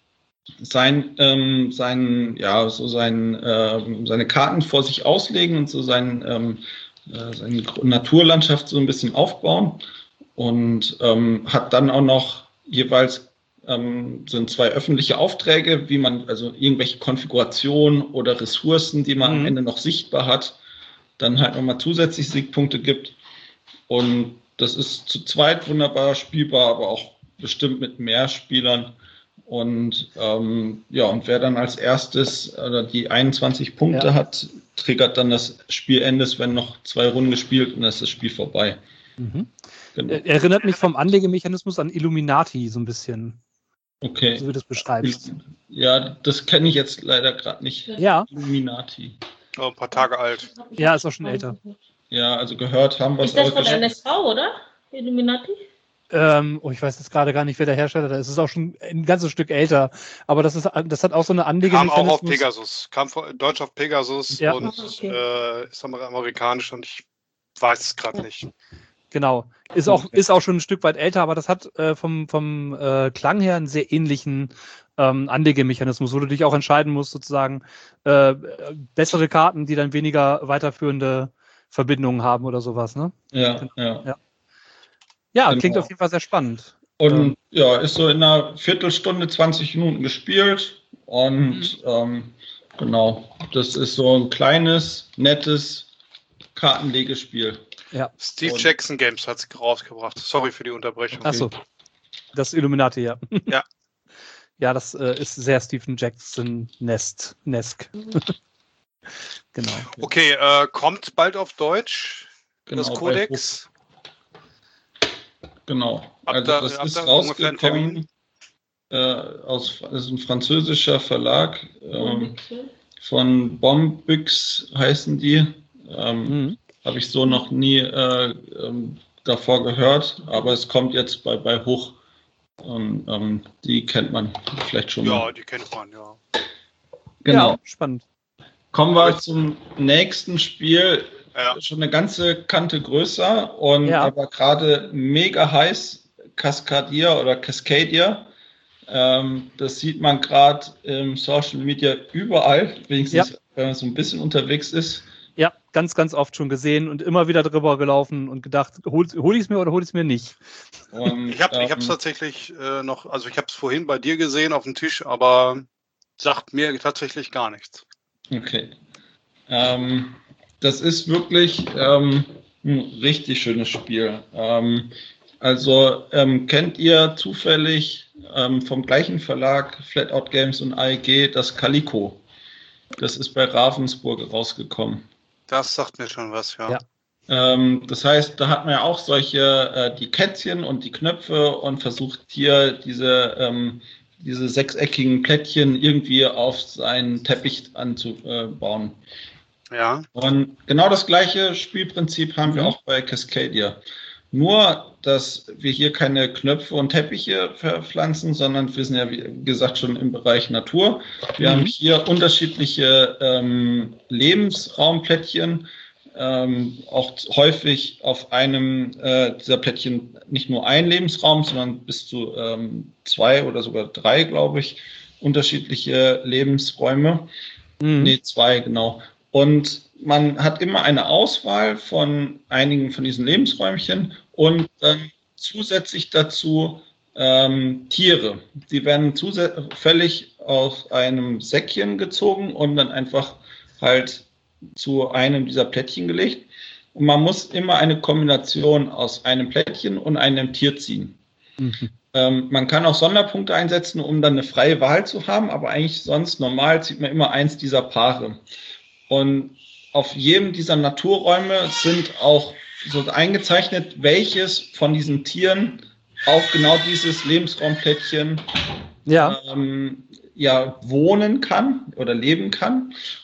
sein, ähm, sein, ja, so sein, äh, seine Karten vor sich auslegen und so sein, ähm, äh, seine Naturlandschaft so ein bisschen aufbauen und ähm, hat dann auch noch jeweils ähm, sind zwei öffentliche Aufträge, wie man also irgendwelche Konfigurationen oder Ressourcen, die man Mhm. am Ende noch sichtbar hat, dann halt nochmal zusätzlich Siegpunkte gibt. Und das ist zu zweit wunderbar spielbar, aber auch bestimmt mit mehr Spielern. Und ähm, ja, und wer dann als erstes äh, die einundzwanzig Punkte Ja. hat, triggert dann das Spielende, wenn noch zwei Runden gespielt und dann ist das Spiel vorbei. Mhm. Genau. Er- Erinnert mich vom Anlegemechanismus an Illuminati so ein bisschen, Okay. so wie du das beschreibst. Ja, das kenne ich jetzt leider gerade nicht. Ja, Illuminati. Oh, ein paar Tage alt. Ja, ist auch schon älter. Ja, also gehört haben wir es Ist das auch. von gesch- N S V, oder? Illuminati? ähm, oh, ich weiß jetzt gerade gar nicht, wer der Hersteller ist. Es ist auch schon ein ganzes Stück älter. Aber das ist, das hat auch so eine Kam Anlegemechanismus. auch auf Pegasus. Kam von, Deutsch auf Pegasus Ja. und Ah, okay. äh, ist amer- amerikanisch und ich weiß es gerade nicht. Genau. Ist auch, Okay. ist auch schon ein Stück weit älter, aber das hat äh, vom, vom äh, Klang her einen sehr ähnlichen ähm, Anlegemechanismus, wo du dich auch entscheiden musst, sozusagen äh, bessere Karten, die dann weniger weiterführende Verbindungen haben oder sowas. Ne? Ja, ja. Ja. Ja, Genau. klingt auf jeden Fall sehr spannend. Und Ähm. ja, ist so in einer Viertelstunde, zwanzig Minuten gespielt. Und ähm, genau, das ist so ein kleines, nettes Kartenlegespiel. Steve Und- Jackson Games hat es rausgebracht. Sorry für die Unterbrechung. Achso, das Illuminati, ja. Ja. Ja, das äh, ist sehr Stephen Jackson Nest, Nesk. Genau. Okay, äh, kommt bald auf Deutsch Genau, das bei Codex. Genau. Habt Also ihr- das habt ist ihr ungefähr einen rausgekommen äh, aus, das ist ein französischer Verlag ähm, von Bombix heißen die. Ähm, Mhm. Habe ich so noch nie äh, ähm, davor gehört, aber es kommt jetzt bei, bei Hoch. Und, ähm, die kennt man vielleicht schon Ja, mal. die kennt man, ja. Genau. Ja, spannend. Kommen wir zum nächsten Spiel. Ja. Schon eine ganze Kante größer und Ja. aber gerade mega heiß. Cascadia oder Cascadia. Ähm, das sieht man gerade im Social Media überall, wenigstens Ja. wenn man so ein bisschen unterwegs ist. Ja, ganz, ganz oft schon gesehen und immer wieder drüber gelaufen und gedacht, hol, hol ich es mir oder hol ich es mir nicht. Und, Ich habe es ähm, tatsächlich äh, noch, also ich habe es vorhin bei dir gesehen auf dem Tisch, aber sagt mir tatsächlich gar nichts. Okay. Ähm, das ist wirklich ähm, ein richtig schönes Spiel. Ähm, also ähm, kennt ihr zufällig ähm, vom gleichen Verlag Flatout Games und A E G das Calico? Das ist bei Ravensburg rausgekommen. Das sagt mir schon was, ja. Ja. Ähm, das heißt, da hat man ja auch solche, äh, die Kätzchen und die Knöpfe und versucht hier diese, ähm, diese sechseckigen Plättchen irgendwie auf seinen Teppich anzubauen. Ja. Und genau das gleiche Spielprinzip haben wir Mhm. auch bei Cascadia. Nur, dass wir hier keine Knöpfe und Teppiche verpflanzen, sondern wir sind ja, wie gesagt, schon im Bereich Natur. Wir Mhm. haben hier unterschiedliche ähm, Lebensraumplättchen, ähm, auch häufig auf einem äh, dieser Plättchen nicht nur ein Lebensraum, sondern bis zu ähm, zwei oder sogar drei, glaube ich, unterschiedliche Lebensräume. Mhm. Nee, zwei, genau. Und man hat immer eine Auswahl von einigen von diesen Lebensräumchen und dann zusätzlich dazu ähm, Tiere. Die werden zufällig aus einem Säckchen gezogen und dann einfach halt zu einem dieser Plättchen gelegt. Und man muss immer eine Kombination aus einem Plättchen und einem Tier ziehen. Mhm. Ähm, man kann auch Sonderpunkte einsetzen, um dann eine freie Wahl zu haben, aber eigentlich sonst normal zieht man immer eins dieser Paare. Und auf jedem dieser Naturräume sind auch so eingezeichnet, welches von diesen Tieren auf genau dieses Lebensraumplättchen Ja. ähm, ja, wohnen kann oder leben kann.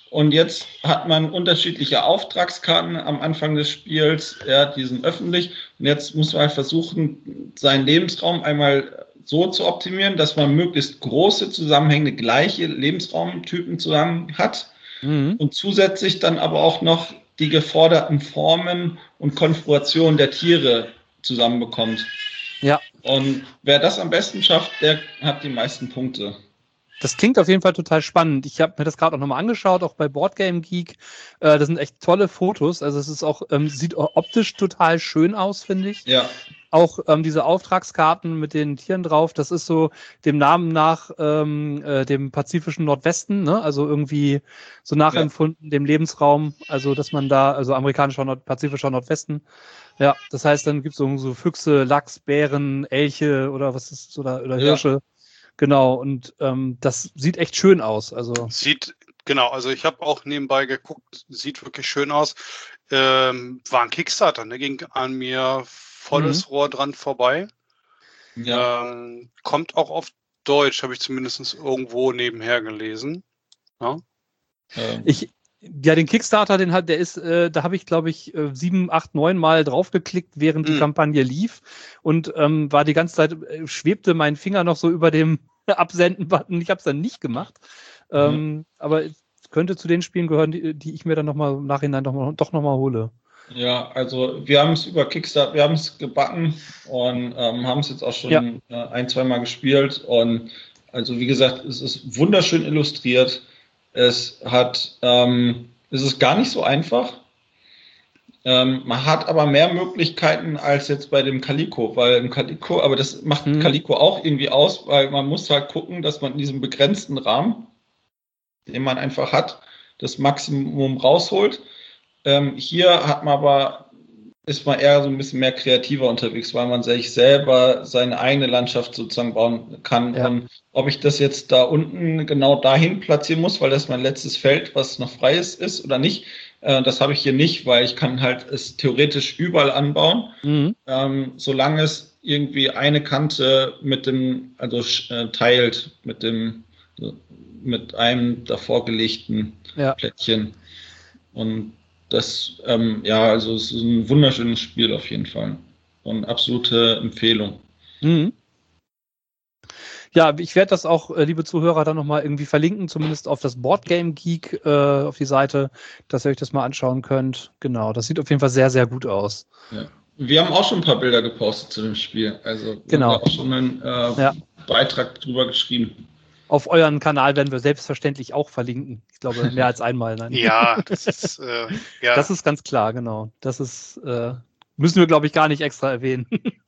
Und jetzt hat man unterschiedliche Auftragskarten am Anfang des Spiels, ja, die sind öffentlich. Und jetzt muss man halt versuchen, seinen Lebensraum einmal so zu optimieren, dass man möglichst große, zusammenhängende, gleiche Lebensraumtypen zusammen hat. Mhm. Und zusätzlich dann aber auch noch die geforderten Formen und Konfigurationen der Tiere zusammenbekommt. Ja. Und wer das am besten schafft, der hat die meisten Punkte. Das klingt auf jeden Fall total spannend. Ich habe mir das gerade auch nochmal angeschaut, auch bei Boardgame Geek. Äh, das sind echt tolle Fotos. Also es ist auch, ähm, sieht optisch total schön aus, finde ich. Ja. Auch ähm, diese Auftragskarten mit den Tieren drauf, das ist so dem Namen nach ähm, äh, dem pazifischen Nordwesten, ne? Also irgendwie so nachempfunden, ja. Dem Lebensraum, also dass man da, also amerikanischer Nord pazifischer Nordwesten. Ja, das heißt, dann gibt es so, so Füchse, Lachs, Bären, Elche oder was ist, oder, oder Hirsche. Ja. Genau, und ähm, das sieht echt schön aus. Also sieht, genau, also ich habe auch nebenbei geguckt, sieht wirklich schön aus. Ähm, war ein Kickstarter, ne? Ging an mir volles mhm. Rohr dran vorbei. Ja. Ähm, kommt auch auf Deutsch, habe ich zumindest irgendwo nebenher gelesen. Ja? Ähm. Ich, ja, den Kickstarter, den hat, der ist, äh, da habe ich, glaube ich, äh, sieben, acht, neun Mal draufgeklickt, während mhm. die Kampagne lief und ähm, war die ganze Zeit, äh, schwebte mein Finger noch so über dem Absenden-Button. Ich habe es dann nicht gemacht. Mhm. Ähm, aber es könnte zu den Spielen gehören, die, die ich mir dann nochmal im Nachhinein noch mal, doch nochmal hole. Ja, also wir haben es über Kickstarter, wir haben es gebacken und ähm, haben es jetzt auch schon ja. äh, ein, zwei Mal gespielt und also wie gesagt, es ist wunderschön illustriert. Es hat, ähm, es ist gar nicht so einfach. Ähm, man hat aber mehr Möglichkeiten als jetzt bei dem Calico, weil im Calico, aber das macht hm. Calico auch irgendwie aus, weil man muss halt gucken, dass man in diesem begrenzten Rahmen, den man einfach hat, das Maximum rausholt. Ähm, hier hat man aber, ist man eher so ein bisschen mehr kreativer unterwegs, weil man sich selber seine eigene Landschaft sozusagen bauen kann. Ja. Und ob ich das jetzt da unten genau dahin platzieren muss, weil das mein letztes Feld, was noch frei ist, ist oder nicht, äh, das habe ich hier nicht, weil ich kann halt es theoretisch überall anbauen, mhm. ähm, solange es irgendwie eine Kante mit dem, also äh, teilt mit dem, mit einem davor gelegten ja. Plättchen. Und das, ähm, ja, also es ist ein wunderschönes Spiel auf jeden Fall und absolute Empfehlung. Mhm. Ja, ich werde das auch, äh, liebe Zuhörer, dann nochmal irgendwie verlinken, zumindest auf das Boardgame Geek, äh, auf die Seite, dass ihr euch das mal anschauen könnt. Genau, das sieht auf jeden Fall sehr, sehr gut aus. Ja. Wir haben auch schon ein paar Bilder gepostet zu dem Spiel, also genau. Wir haben auch schon einen äh, ja. Beitrag drüber geschrieben. Auf euren Kanal werden wir selbstverständlich auch verlinken. Ich glaube, mehr als einmal. Nein. Ja, das ist, äh, ja. Das ist ganz klar, genau. Das ist, äh, müssen wir, glaube ich, gar nicht extra erwähnen.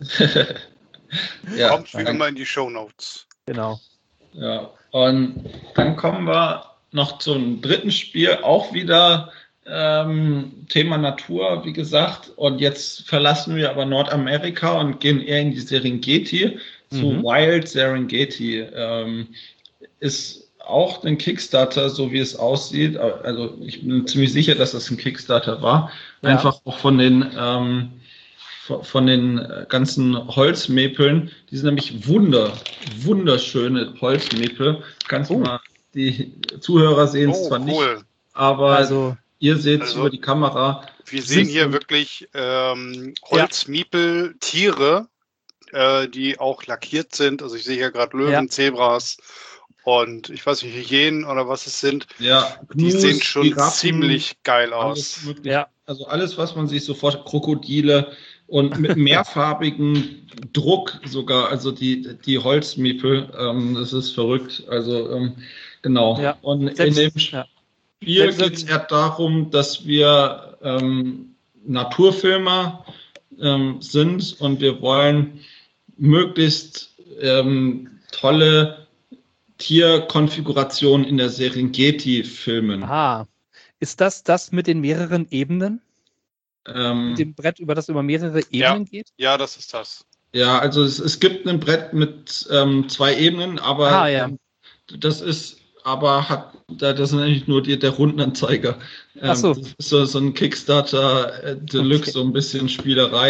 Ja, kommt wie immer in die Shownotes. Genau. Ja, und dann kommen wir noch zum dritten Spiel, auch wieder ähm, Thema Natur, wie gesagt. Und jetzt verlassen wir aber Nordamerika und gehen eher in die Serengeti, zu mhm. Wild Serengeti. Ähm, ist auch ein Kickstarter, so wie es aussieht. Also ich bin ziemlich sicher, dass das ein Kickstarter war. Ja. Einfach auch von den ähm, von den ganzen Holzmäpeln. Die sind nämlich wunder, wunderschöne Holzmäpel. Kannst du oh. mal, die Zuhörer sehen es oh, zwar cool. nicht, aber also, ihr seht es also, über die Kamera. Wir sehen hier wirklich ähm, Holzmiepel, Tiere, äh, die auch lackiert sind. Also ich sehe hier gerade Löwen, ja. Zebras und ich weiß nicht, Hyänen oder was es sind. Ja, die Gnus, sehen schon Giraffen, ziemlich geil aus. Ja. Also alles, was man sich sofort, Krokodile und mit mehrfarbigen Druck sogar, also die, die Holzmiepel, ähm, das ist verrückt. Also ähm, genau. Ja. Und Selbst, in dem Spiel ja. geht es eher darum, dass wir ähm, Naturfilmer ähm, sind und wir wollen möglichst ähm, tolle Tierkonfigurationen in der Serengeti filmen. Aha. Ist das das mit den mehreren Ebenen? Ähm, mit dem Brett, über das über mehrere Ebenen ja, geht? Ja, das ist das. Ja, also es, es gibt ein Brett mit ähm, zwei Ebenen, aber ah, ja. ähm, das ist aber hat das ist eigentlich nur die, der Rundenanzeiger. Ähm, Ach so. Das ist so, so ein Kickstarter äh, Deluxe, okay. So ein bisschen Spielerei.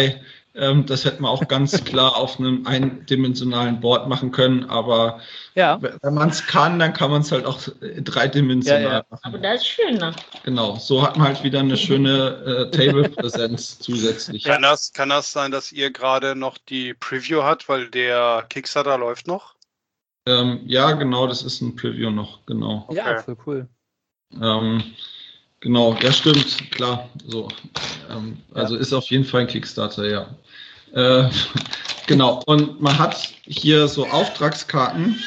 Ähm, das hätte man auch ganz klar auf einem eindimensionalen Board machen können, aber ja. wenn man es kann, dann kann man es halt auch dreidimensional ja, ja. machen. Aber das ist schöner. Genau, so hat man halt wieder eine schöne äh, Table-Präsenz zusätzlich. Kann das, kann das sein, dass ihr gerade noch die Preview habt, weil der Kickstarter läuft noch? Ähm, ja, genau, das ist ein Preview noch, genau. Okay. Ja, voll cool. Ähm, genau, ja stimmt, klar. So, ähm, also ja. Ist auf jeden Fall ein Kickstarter, ja. Äh, genau, und man hat hier so Auftragskarten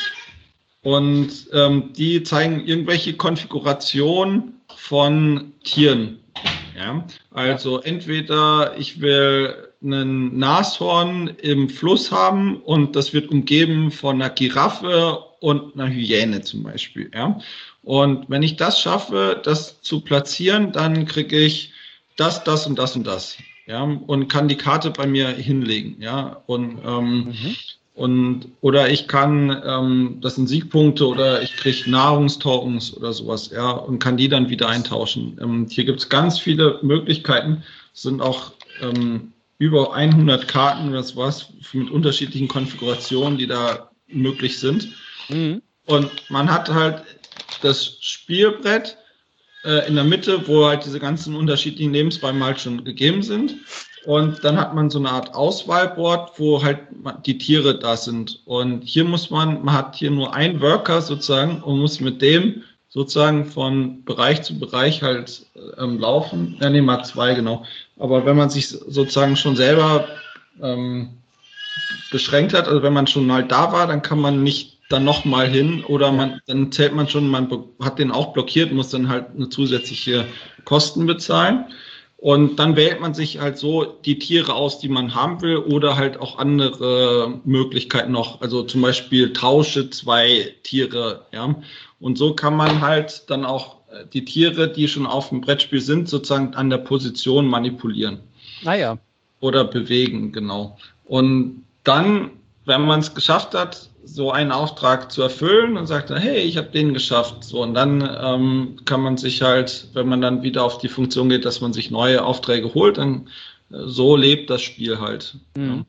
und ähm, die zeigen irgendwelche Konfigurationen von Tieren. Ja, also entweder ich will einen Nashorn im Fluss haben und das wird umgeben von einer Giraffe und einer Hyäne zum Beispiel. Ja, und wenn ich das schaffe, das zu platzieren, dann kriege ich das, das und das und das. Ja, und kann die Karte bei mir hinlegen. Ja, und ähm, mhm. Und, oder ich kann, ähm, das sind Siegpunkte oder ich kriege Nahrungstokens oder sowas, ja, und kann die dann wieder eintauschen. Ähm, hier gibt es ganz viele Möglichkeiten. Es sind auch ähm, über hundert Karten oder sowas mit unterschiedlichen Konfigurationen, die da möglich sind. Mhm. Und man hat halt das Spielbrett äh, in der Mitte, wo halt diese ganzen unterschiedlichen Lebensräume halt schon gegeben sind. Und dann hat man so eine Art Auswahlboard, wo halt die Tiere da sind. Und hier muss man, man hat hier nur einen Worker sozusagen und muss mit dem sozusagen von Bereich zu Bereich halt ähm, laufen. Ja, nee, mal zwei, genau. Aber wenn man sich sozusagen schon selber ähm, beschränkt hat, also wenn man schon halt da war, dann kann man nicht dann nochmal hin oder man, dann zählt man schon, man hat den auch blockiert, muss dann halt eine zusätzliche Kosten bezahlen. Und dann wählt man sich halt so die Tiere aus, die man haben will, oder halt auch andere Möglichkeiten noch. Also zum Beispiel tausche zwei Tiere, ja. Und so kann man halt dann auch die Tiere, die schon auf dem Brettspiel sind, sozusagen an der Position manipulieren. Naja. Oder bewegen, genau. Und dann, wenn man es geschafft hat, so einen Auftrag zu erfüllen und sagt dann, hey, ich habe den geschafft. So, und dann ähm, kann man sich halt, wenn man dann wieder auf die Funktion geht, dass man sich neue Aufträge holt, dann äh, so lebt das Spiel halt. Mhm.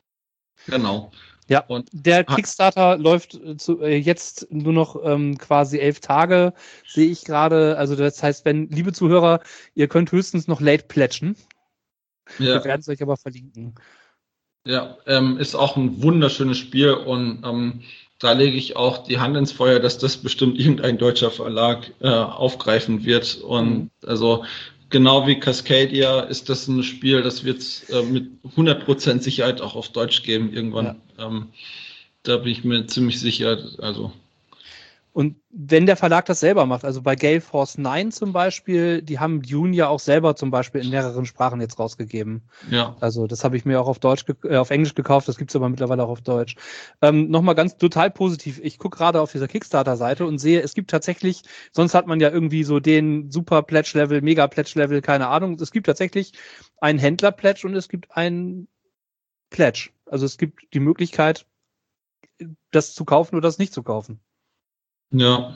Ja. Genau. Ja, und der Kickstarter läuft zu, äh, jetzt nur noch ähm, quasi elf Tage, sehe ich gerade. Also das heißt, wenn, liebe Zuhörer, ihr könnt höchstens noch late plätschen. Ja. Wir werden es euch aber verlinken. Ja, ähm, ist auch ein wunderschönes Spiel und ähm, da lege ich auch die Hand ins Feuer, dass das bestimmt irgendein deutscher Verlag äh, aufgreifen wird. Und mhm. also genau wie Cascadia ist das ein Spiel, das wird es äh, mit hundert Prozent Sicherheit auch auf Deutsch geben irgendwann. Ja. Ähm, da bin ich mir ziemlich sicher. Also. Und wenn der Verlag das selber macht, also bei Gale Force neun zum Beispiel, die haben Dune ja auch selber zum Beispiel in mehreren Sprachen jetzt rausgegeben. Ja. Also das habe ich mir auch auf Deutsch, äh, auf Englisch gekauft, das gibt's aber mittlerweile auch auf Deutsch. Ähm, Nochmal ganz total positiv, ich gucke gerade auf dieser Kickstarter-Seite und sehe, es gibt tatsächlich, sonst hat man ja irgendwie so den Super-Pledge-Level, Mega-Pledge-Level, keine Ahnung, es gibt tatsächlich einen Händler-Pledge und es gibt einen Pledge. Also es gibt die Möglichkeit, das zu kaufen oder das nicht zu kaufen. Ja.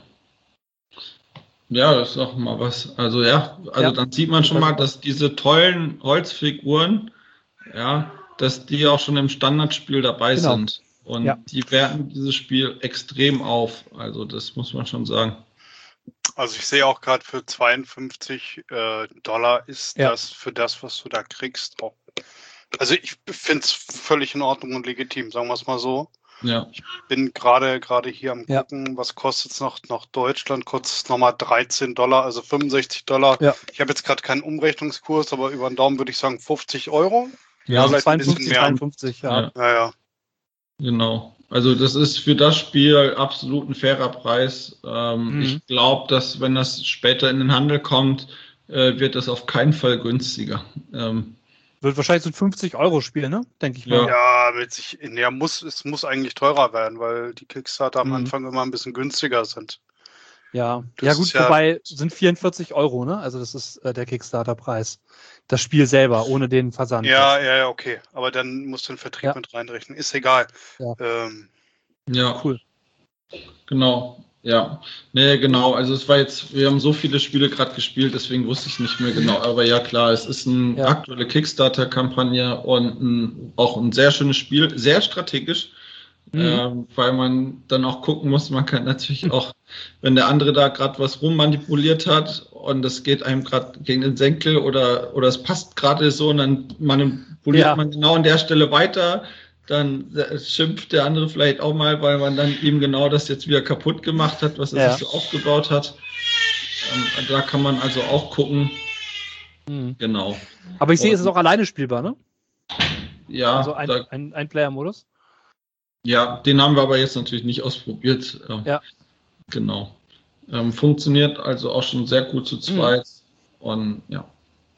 Ja, das ist auch mal was. Also ja, also ja. Dann sieht man schon mal, dass diese tollen Holzfiguren, ja, dass die auch schon im Standardspiel dabei genau. sind. Und ja. die werten dieses Spiel extrem auf. Also das muss man schon sagen. Also ich sehe auch gerade für zweiundfünfzig äh, Dollar ist ja. das für das, was du da kriegst, auch. Also ich finde es völlig in Ordnung und legitim, sagen wir es mal so. Ja. Ich bin gerade gerade hier am gucken, ja. was kostet es noch nach Deutschland, kostet es nochmal dreizehn Dollar, also fünfundsechzig Dollar. Ja. Ich habe jetzt gerade keinen Umrechnungskurs, aber über den Daumen würde ich sagen fünfzig Euro. Ja, also zweiundfünfzig, dreiundfünfzig, ja. Ja. ja. ja. Genau. Also das ist für das Spiel absolut ein fairer Preis. Ähm, mhm. Ich glaube, dass wenn das später in den Handel kommt, äh, wird das auf keinen Fall günstiger. Ähm, Wird wahrscheinlich so ein fünfzig-Euro-Spiel, ne? Denke ich mal. Ja, mit sich, ja, muss, es muss eigentlich teurer werden, weil die Kickstarter am mhm. Anfang immer ein bisschen günstiger sind. Ja, das ja gut, ja, wobei sind vierundvierzig Euro, ne? Also das ist äh, der Kickstarter-Preis. Das Spiel selber, ohne den Versand. Ja, ja, ja, okay. Aber dann musst du den Vertrieb ja. mit reinrechnen. Ist egal. Ja, ähm, ja. Cool. Genau. Ja, nee, genau. Also es war jetzt, wir haben so viele Spiele gerade gespielt, deswegen wusste ich nicht mehr genau. Aber ja, klar, es ist eine Ja. aktuelle Kickstarter-Kampagne und ein, auch ein sehr schönes Spiel, sehr strategisch, Mhm. ähm, weil man dann auch gucken muss, man kann natürlich auch, wenn der andere da gerade was rummanipuliert hat und das geht einem gerade gegen den Senkel oder, oder es passt gerade so und dann manipuliert Ja. man genau an der Stelle weiter. Dann schimpft der andere vielleicht auch mal, weil man dann ihm genau das jetzt wieder kaputt gemacht hat, was er Ja. sich so aufgebaut hat. Ähm, da kann man also auch gucken. Mhm. Genau. Aber ich sehe, es ist Und- auch alleine spielbar, ne? Ja, Also ein, da, ein, ein Player-Modus. ja, den haben wir aber jetzt natürlich nicht ausprobiert. Ähm, Ja. Genau. Ähm, funktioniert also auch schon sehr gut zu zweit. Und ja.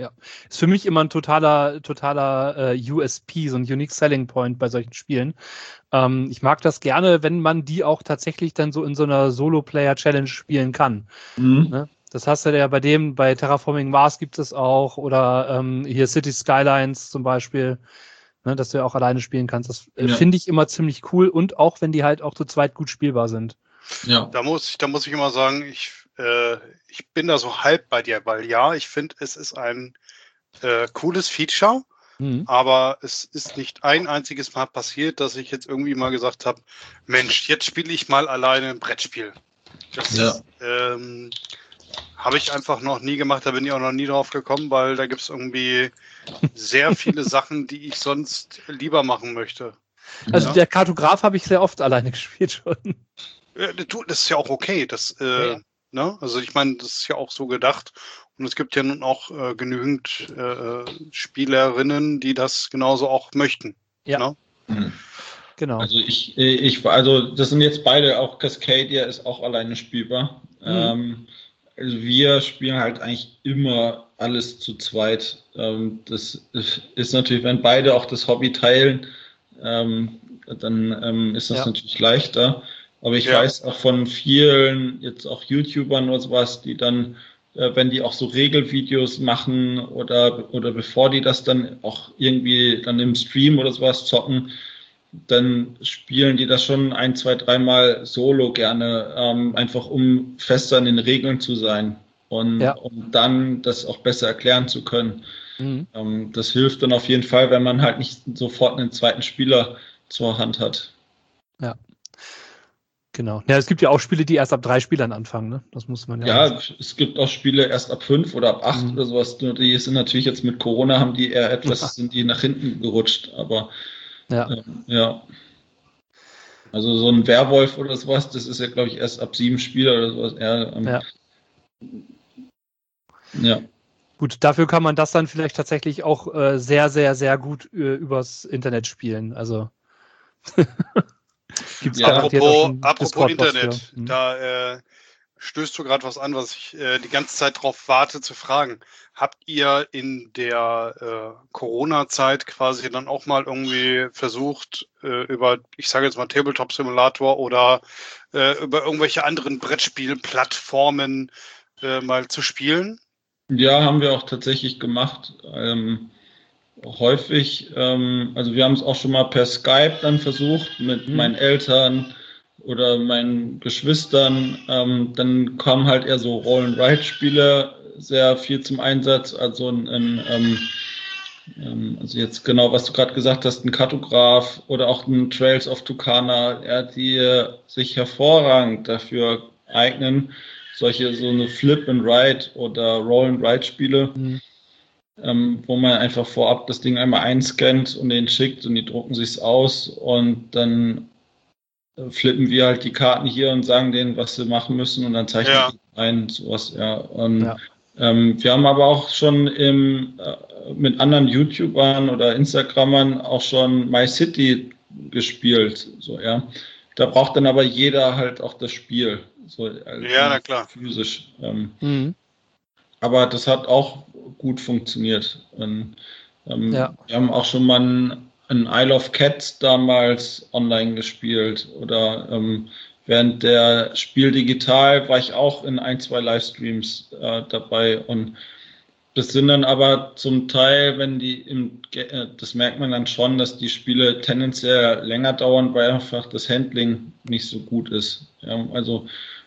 Ist für mich immer ein totaler, totaler äh, U S P, so ein Unique Selling Point bei solchen Spielen. Ähm, ich mag das gerne, wenn man die auch tatsächlich dann so in so einer Solo-Player-Challenge spielen kann. Mhm. Ne? Das hast du ja bei dem, bei Terraforming Mars gibt es auch, oder ähm, hier City Skylines zum Beispiel, ne, dass du ja auch alleine spielen kannst. Das äh, Ja. finde ich immer ziemlich cool und auch, wenn die halt auch zu zweit gut spielbar sind. Ja. Da muss ich, da muss ich immer sagen, ich, äh, ich bin da so halb bei dir, weil ja, ich finde, es ist ein äh, cooles Feature, Mhm. aber es ist nicht ein einziges Mal passiert, dass ich jetzt irgendwie mal gesagt habe, Mensch, jetzt spiele ich mal alleine ein Brettspiel. Das Ja. ähm, habe ich einfach noch nie gemacht, da bin ich auch noch nie drauf gekommen, weil da gibt es irgendwie sehr viele Sachen, die ich sonst lieber machen möchte. Also Ja. der Kartograf habe ich sehr oft alleine gespielt schon. Ja, du, das ist ja auch okay. Das, äh, Ja, ja. Ne? Also ich meine, das ist ja auch so gedacht. Und es gibt ja nun auch äh, genügend äh, Spielerinnen, die das genauso auch möchten. Ja. Ne? Mhm. Genau. Also ich, ich, also das sind jetzt beide, auch Cascadia ist auch alleine spielbar. Mhm. Ähm, also wir spielen halt eigentlich immer alles zu zweit. Ähm, das ist natürlich, wenn beide auch das Hobby teilen, ähm, dann ähm, ist das Ja. natürlich leichter. Aber ich Ja. weiß auch von vielen, jetzt auch YouTubern oder sowas, die dann, äh, wenn die auch so Regelvideos machen oder, oder bevor die das dann auch irgendwie dann im Stream oder sowas zocken, dann spielen die das schon ein, zwei, dreimal solo gerne, ähm, einfach um fester in den Regeln zu sein und Ja. um dann das auch besser erklären zu können. Mhm. Ähm, das hilft dann auf jeden Fall, wenn man halt nicht sofort einen zweiten Spieler zur Hand hat. Ja. Genau. Ja, es gibt ja auch Spiele, die erst ab drei Spielern anfangen, ne? Das muss man ja. auch Ja, es gibt auch Spiele erst ab fünf oder ab acht Mhm. oder sowas. Nur die sind natürlich jetzt mit Corona, haben die eher etwas, sind die nach hinten gerutscht, aber Ja. ähm, ja. Also so ein Werwolf oder sowas, das ist ja, glaube ich, erst ab sieben Spieler oder sowas. Ja, ähm, Ja. ja. Gut, dafür kann man das dann vielleicht tatsächlich auch äh, sehr, sehr, sehr gut äh, übers Internet spielen. Also gibt es Ja, garantiert auch Apropos, schon apropos Discord-Bots Internet, für. Mhm. da äh, stößt du gerade was an, was ich äh, die ganze Zeit drauf warte zu fragen. Habt ihr in der äh, Corona-Zeit quasi dann auch mal irgendwie versucht, äh, über, ich sage jetzt mal Tabletop Simulator oder äh, über irgendwelche anderen Brettspielplattformen äh, mal zu spielen? Ja, haben wir auch tatsächlich gemacht. Ähm, häufig, ähm, also wir haben es auch schon mal per Skype dann versucht mit Mhm. meinen Eltern oder meinen Geschwistern. Ähm, dann kamen halt eher so Roll-and-Ride-Spiele sehr viel zum Einsatz. Also ein, ein ähm, ähm, also jetzt genau, was du gerade gesagt hast, ein Kartograf oder auch ein Trails of Tucana, ja, die äh, sich hervorragend dafür eignen, solche so eine Flip and Ride oder Roll and Ride Spiele, Mhm. ähm, wo man einfach vorab das Ding einmal einscannt und den schickt und die drucken sich's aus und dann äh, flippen wir halt die Karten hier und sagen denen, was sie machen müssen und dann zeichnen Ja. die ein, sowas, ja. Und Ja. ähm, wir haben aber auch schon im, äh, mit anderen YouTubern oder Instagrammern auch schon My City gespielt, so, ja. Da braucht dann aber jeder halt auch das Spiel, so, also Ja, na klar. physisch. Ähm, Mhm. aber das hat auch gut funktioniert. Und, ähm, Ja. wir haben auch schon mal ein, ein Isle of Cats damals online gespielt oder ähm, während der Spiel digital war ich auch in ein, zwei Livestreams äh, dabei und das sind dann aber zum Teil, wenn die im, äh, das merkt man dann schon, dass die Spiele tendenziell länger dauern, weil einfach das Handling nicht so gut ist. Ja, also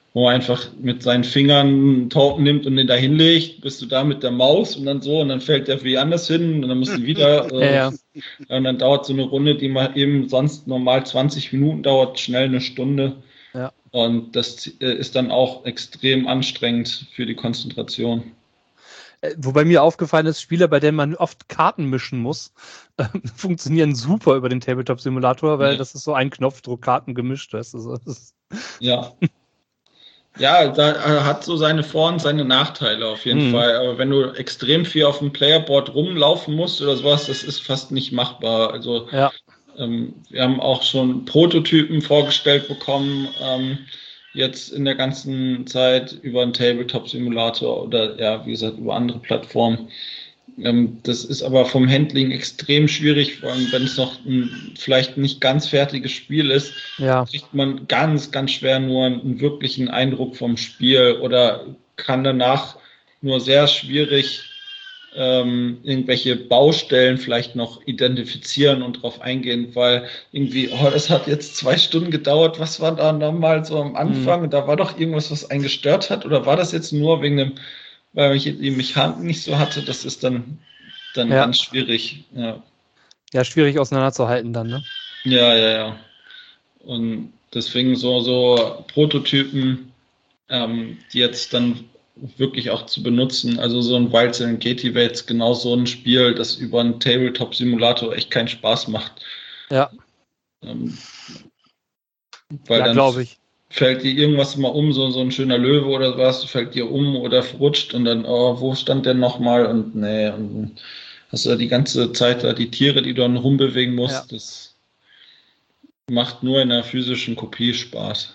wo man einfach mit seinen Fingern einen Token nimmt und den da hinlegt, bist du da mit der Maus und dann so und dann fällt der wie anders hin und dann musst du wieder äh, ja, ja. und dann dauert so eine Runde, die mal eben sonst normal zwanzig Minuten dauert, schnell eine Stunde. Ja. Und das äh, ist dann auch extrem anstrengend für die Konzentration. Wobei mir aufgefallen ist, Spiele, bei denen man oft Karten mischen muss, äh, funktionieren super über den Tabletop-Simulator, weil ja. das ist so ein Knopfdruck, Karten gemischt. Weißt du, so. Das ist ja. Ja, da hat so seine Vor- und seine Nachteile auf jeden mhm. Fall. Aber wenn du extrem viel auf dem Playerboard rumlaufen musst oder sowas, das ist fast nicht machbar. Also ja. ähm, wir haben auch schon Prototypen vorgestellt bekommen, ähm, jetzt in der ganzen Zeit über einen Tabletop-Simulator oder ja, wie gesagt, über andere Plattformen. Ähm, das ist aber vom Handling extrem schwierig, vor allem wenn es noch ein vielleicht nicht ganz fertiges Spiel ist, ja. kriegt man ganz, ganz schwer nur einen wirklichen Eindruck vom Spiel oder kann danach nur sehr schwierig ähm, irgendwelche Baustellen vielleicht noch identifizieren und drauf eingehen, weil irgendwie, oh, das hat jetzt zwei Stunden gedauert, was war da nochmal so am Anfang? Mhm. Da war doch irgendwas, was einen gestört hat, oder war das jetzt nur wegen dem, weil ich die Mechanik nicht so hatte? Das ist dann, dann ja. ganz schwierig. Ja. ja, schwierig auseinanderzuhalten dann, ne? Ja, ja, ja. Und deswegen so, so Prototypen, ähm, die jetzt dann wirklich auch zu benutzen. Also so ein Wilds and Gativates, genau so ein Spiel, das über einen Tabletop-Simulator echt keinen Spaß macht. Ja. Ähm, weil ja, dann glaube ich. Fällt dir irgendwas mal um, so, so ein schöner Löwe oder was, fällt dir um oder rutscht und dann, oh, wo stand der nochmal? Und nee, und hast du ja die ganze Zeit da die Tiere, die du dann rumbewegen musst. Ja. Das macht nur in einer physischen Kopie Spaß.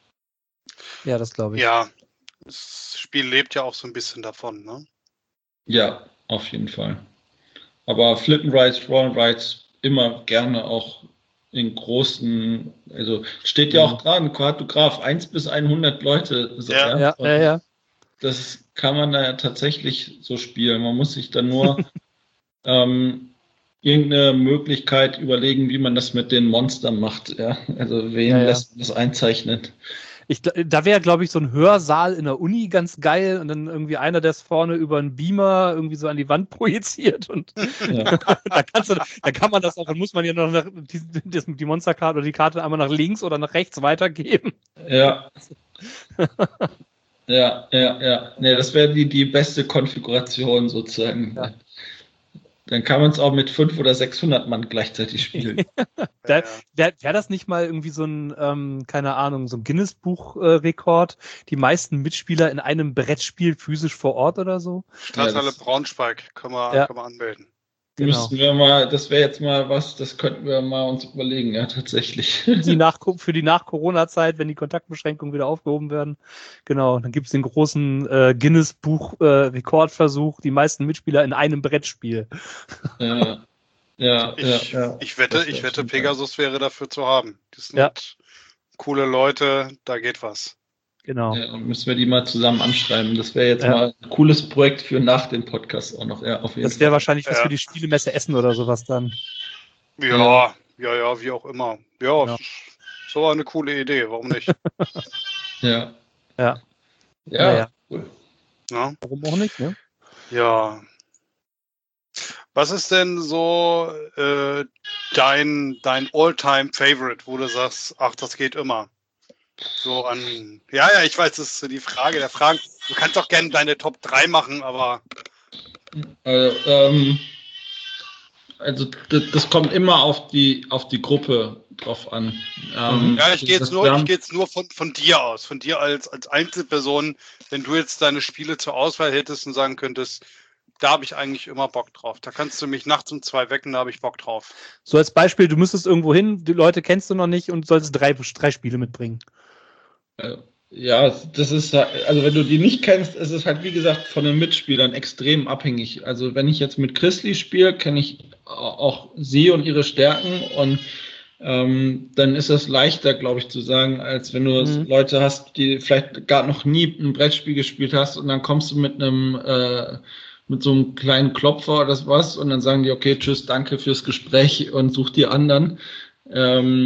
Ja, das glaube ich. Ja. Das Spiel lebt ja auch so ein bisschen davon, ne? Ja, auf jeden Fall. Aber Flip and Rides, Roll and Rides immer gerne auch in großen, also steht ja auch dran, Kartograf eins bis hundert Leute. So, ja, ja, ja, ja. Das kann man da ja tatsächlich so spielen. Man muss sich dann nur ähm, irgendeine Möglichkeit überlegen, wie man das mit den Monstern macht. Ja? Also wen ja, ja. lässt man das einzeichnen? Ich, da wäre, glaube ich, so ein Hörsaal in der Uni ganz geil und dann irgendwie einer, der es vorne über einen Beamer irgendwie so an die Wand projiziert und ja. da, kannst du, da kann man das auch, dann muss man ja noch nach, die, die Monsterkarte oder die Karte einmal nach links oder nach rechts weitergeben. Ja. ja, ja, ja. Nee, das wäre die, die beste Konfiguration sozusagen. Ja. Dann kann man es auch mit fünfhundert oder sechshundert Mann gleichzeitig spielen. Wäre wär, wär das nicht mal irgendwie so ein, ähm, keine Ahnung, so ein Guinness-Buch-Rekord? Äh, die meisten Mitspieler in einem Brettspiel physisch vor Ort oder so? Stadthalle ja, Braunschweig können wir, ja. können wir anmelden. Genau. Müssten wir mal, das wäre jetzt mal was, das könnten wir mal uns überlegen, ja, tatsächlich. Die nach, für die Nach-Corona-Zeit, wenn die Kontaktbeschränkungen wieder aufgehoben werden. Genau, dann gibt es den großen äh, Guinness-Buch-Rekordversuch, äh, die meisten Mitspieler in einem Brettspiel. Ja, ja, ich, ja, ja. ich wette, ich wette Pegasus wäre dafür zu haben. Das sind ja. coole Leute, da geht was. Genau. Ja, müssen wir die mal zusammen anschreiben. Das wäre jetzt ja. mal ein cooles Projekt für nach dem Podcast auch noch. Ja, auf jeden das wäre wahrscheinlich was ja. für die Spielemesse Essen oder sowas dann. Ja, ja, ja, wie auch immer. Ja, ja. So eine coole Idee, warum nicht? ja. Ja. Ja, ja. Cool. Ja. Warum auch nicht, ne? Ja. Was ist denn so äh, dein, dein All-Time-Favorite, wo du sagst, ach, das geht immer? So an. Ja, ja, ich weiß, das ist die Frage der Fragen. Du kannst auch gerne deine Top drei machen, aber. Also, ähm, also das, das kommt immer auf die auf die Gruppe drauf an. Ähm, ja, ich gehe jetzt nur, ich gehe jetzt nur von, von dir aus, von dir als, als Einzelperson, wenn du jetzt deine Spiele zur Auswahl hättest und sagen könntest, da habe ich eigentlich immer Bock drauf. Da kannst du mich nachts um zwei wecken, da habe ich Bock drauf. So als Beispiel, du müsstest irgendwo hin, die Leute kennst du noch nicht und solltest drei, drei Spiele mitbringen. Ja, das ist, also wenn du die nicht kennst, ist es halt wie gesagt von den Mitspielern extrem abhängig. Also wenn ich jetzt mit Chrisley spiele, kenne ich auch sie und ihre Stärken und ähm, dann ist es leichter, glaube ich, zu sagen, als wenn du mhm. Leute hast, die vielleicht gar noch nie ein Brettspiel gespielt hast und dann kommst du mit einem äh, mit so einem kleinen Klopfer oder was und dann sagen die, okay, tschüss, danke fürs Gespräch und such die anderen. Ähm,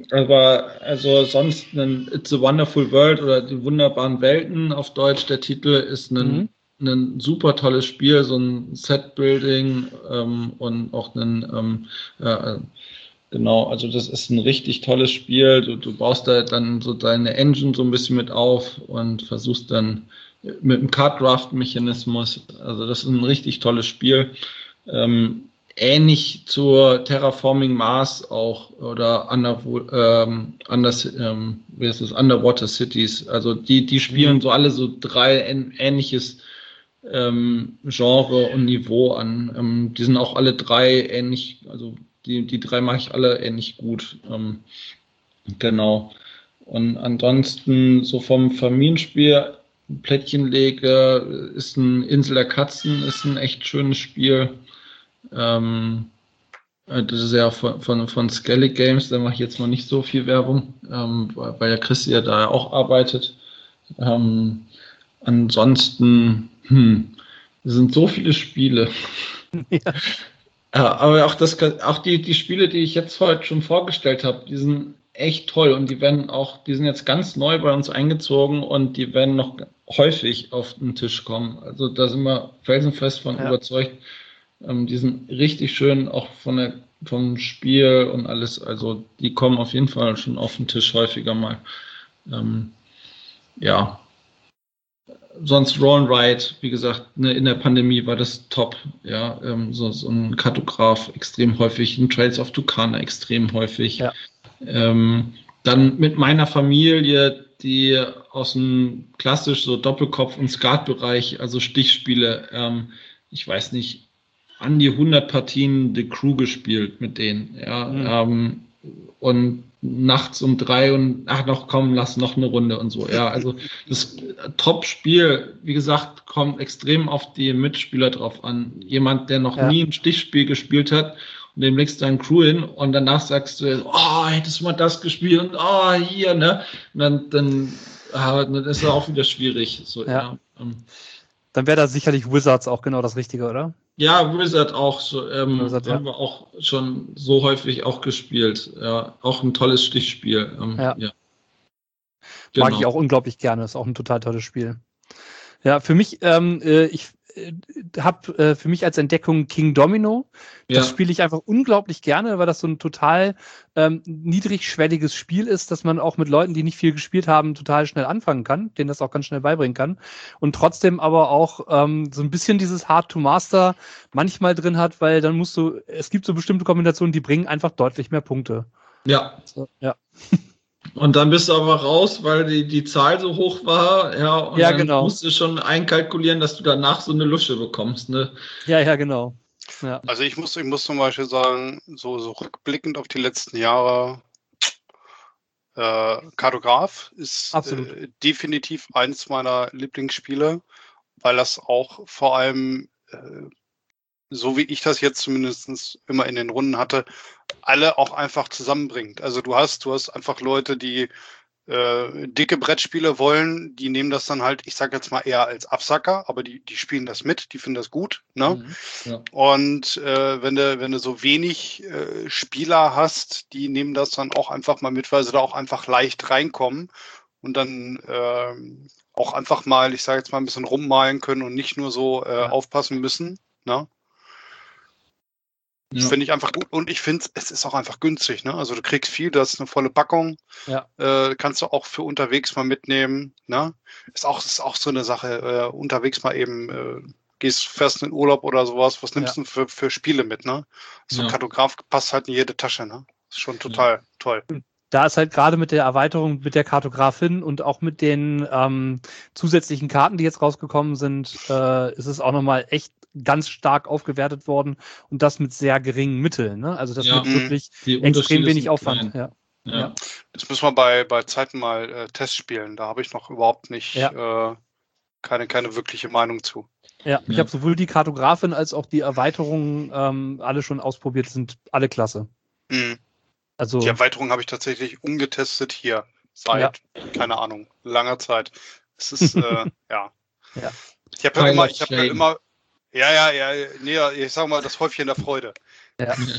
aber also sonst ein It's a Wonderful World oder die wunderbaren Welten auf Deutsch, der Titel ist ein, mhm. ein super tolles Spiel, so ein Set-Building ähm, und auch ein ähm, äh, genau, also das ist ein richtig tolles Spiel. Du, du baust da dann so deine Engine so ein bisschen mit auf und versuchst dann mit einem Card-Draft-Mechanismus, also das ist ein richtig tolles Spiel. Ähm, ähnlich zur Terraforming Mars auch oder Under, ähm, Under, ähm, wie heißt das? Underwater Cities. Also die, die spielen so alle so drei ähnliches ähm, Genre und Niveau an. Ähm, die sind auch alle drei ähnlich, also die, die drei mache ich alle ähnlich gut. Ähm, genau. Und ansonsten so vom Familienspiel Plättchenleger ist ein Insel der Katzen, ist ein echt schönes Spiel. Ähm, das ist ja von, von, von Skellig Games, da mache ich jetzt mal nicht so viel Werbung, ähm, weil der Chris ja da auch arbeitet. Ähm, ansonsten, hm, es sind so viele Spiele. Ja. Ja, aber auch, das, auch die, die Spiele, die ich jetzt heute schon vorgestellt habe, die sind echt toll und die werden auch, die sind jetzt ganz neu bei uns eingezogen und die werden noch häufig auf den Tisch kommen. Also da sind wir felsenfest von ja. überzeugt. Ähm, die sind richtig schön, auch von der, vom Spiel und alles. Also die kommen auf jeden Fall schon auf den Tisch häufiger mal. Ähm, ja. Sonst Roll and Ride, wie gesagt, ne, in der Pandemie war das top. Ja, ähm, so, so ein Kartograf extrem häufig, ein Trails of Tucana extrem häufig. Ja. Ähm, dann mit meiner Familie, die aus dem klassisch so Doppelkopf- und Skatbereich, also Stichspiele, ähm, ich weiß nicht, an die hundert Partien The Crew gespielt mit denen. Ja, mhm. ähm, und nachts um drei und ach noch komm, lass noch eine Runde und so. Ja, also das Top-Spiel, wie gesagt, kommt extrem auf die Mitspieler drauf an. Jemand, der noch ja. nie ein Stichspiel gespielt hat und dem legst du einen Crew hin und danach sagst du, oh, hättest du mal das gespielt und oh, hier, ne? Und dann, dann, ah, dann ist es auch wieder schwierig. So, ja. Ja, ähm. Dann wäre da sicherlich Wizards auch genau das Richtige, oder? Ja, Wizard auch. So, ähm, Wizard, haben ja. wir auch schon so häufig auch gespielt. Ja, auch ein tolles Stichspiel. Ähm, ja. ja. Mag genau. ich auch unglaublich gerne. Ist auch ein total tolles Spiel. Ja, für mich, ähm, ich äh, habe äh, für mich als Entdeckung King Domino. Das ja. spiele ich einfach unglaublich gerne, weil das so ein total ähm, niedrigschwelliges Spiel ist, dass man auch mit Leuten, die nicht viel gespielt haben, total schnell anfangen kann, denen das auch ganz schnell beibringen kann. Und trotzdem aber auch ähm, so ein bisschen dieses Hard to Master manchmal drin hat, weil dann musst du, es gibt so bestimmte Kombinationen, die bringen einfach deutlich mehr Punkte. Ja. So, ja. Und dann bist du aber raus, weil die, die Zahl so hoch war, ja, und ja, dann genau. musst du schon einkalkulieren, dass du danach so eine Lusche bekommst, ne? Ja, ja, genau. Ja. Also ich muss, ich muss zum Beispiel sagen, so, so rückblickend auf die letzten Jahre, äh, Kartograf ist äh, definitiv eins meiner Lieblingsspiele, weil das auch vor allem, äh, so wie ich das jetzt zumindest immer in den Runden hatte, alle auch einfach zusammenbringt. Also du hast, du hast einfach Leute, die äh, dicke Brettspiele wollen, die nehmen das dann halt, ich sag jetzt mal eher als Absacker, aber die, die spielen das mit, die finden das gut, ne? Mhm, ja. Und äh, wenn du, wenn du so wenig äh, Spieler hast, die nehmen das dann auch einfach mal mit, weil sie da auch einfach leicht reinkommen und dann äh, auch einfach mal, ich sage jetzt mal, ein bisschen rummalen können und nicht nur so äh, ja. aufpassen müssen, ne? Das ja. finde ich einfach gut und ich finde, es ist auch einfach günstig. Ne? Also du kriegst viel, das ist eine volle Packung. Ja. Äh, kannst du auch für unterwegs mal mitnehmen. Ne? Ist auch, ist auch so eine Sache, äh, unterwegs mal eben, äh, gehst fest in Urlaub oder sowas, was nimmst ja. du für, für Spiele mit? Ne? So ein ja. Kartograf passt halt in jede Tasche. Ne? Ist schon total ja. toll. Da ist halt gerade mit der Erweiterung mit der Kartografin und auch mit den ähm, zusätzlichen Karten, die jetzt rausgekommen sind, äh, ist es auch nochmal echt ganz stark aufgewertet worden und das mit sehr geringen Mitteln. Ne? Also das ja, mit wirklich extrem wenig Aufwand. Ja. Ja. Ja. Das müssen wir bei, bei Zeiten mal äh, Tests spielen. Da habe ich noch überhaupt nicht ja. äh, keine, keine wirkliche Meinung zu. Ja, ich ja. habe sowohl die Kartografin als auch die Erweiterungen ähm, alle schon ausprobiert, sind alle klasse. Mhm. Also, die Erweiterung habe ich tatsächlich umgetestet hier seit, ja. keine Ahnung, langer Zeit. Es ist, äh, ja. ja. Ich habe ja immer, ich habe ja immer, ja, ja, ja, nee, ich sag mal, das Häufchen der Freude. Ja.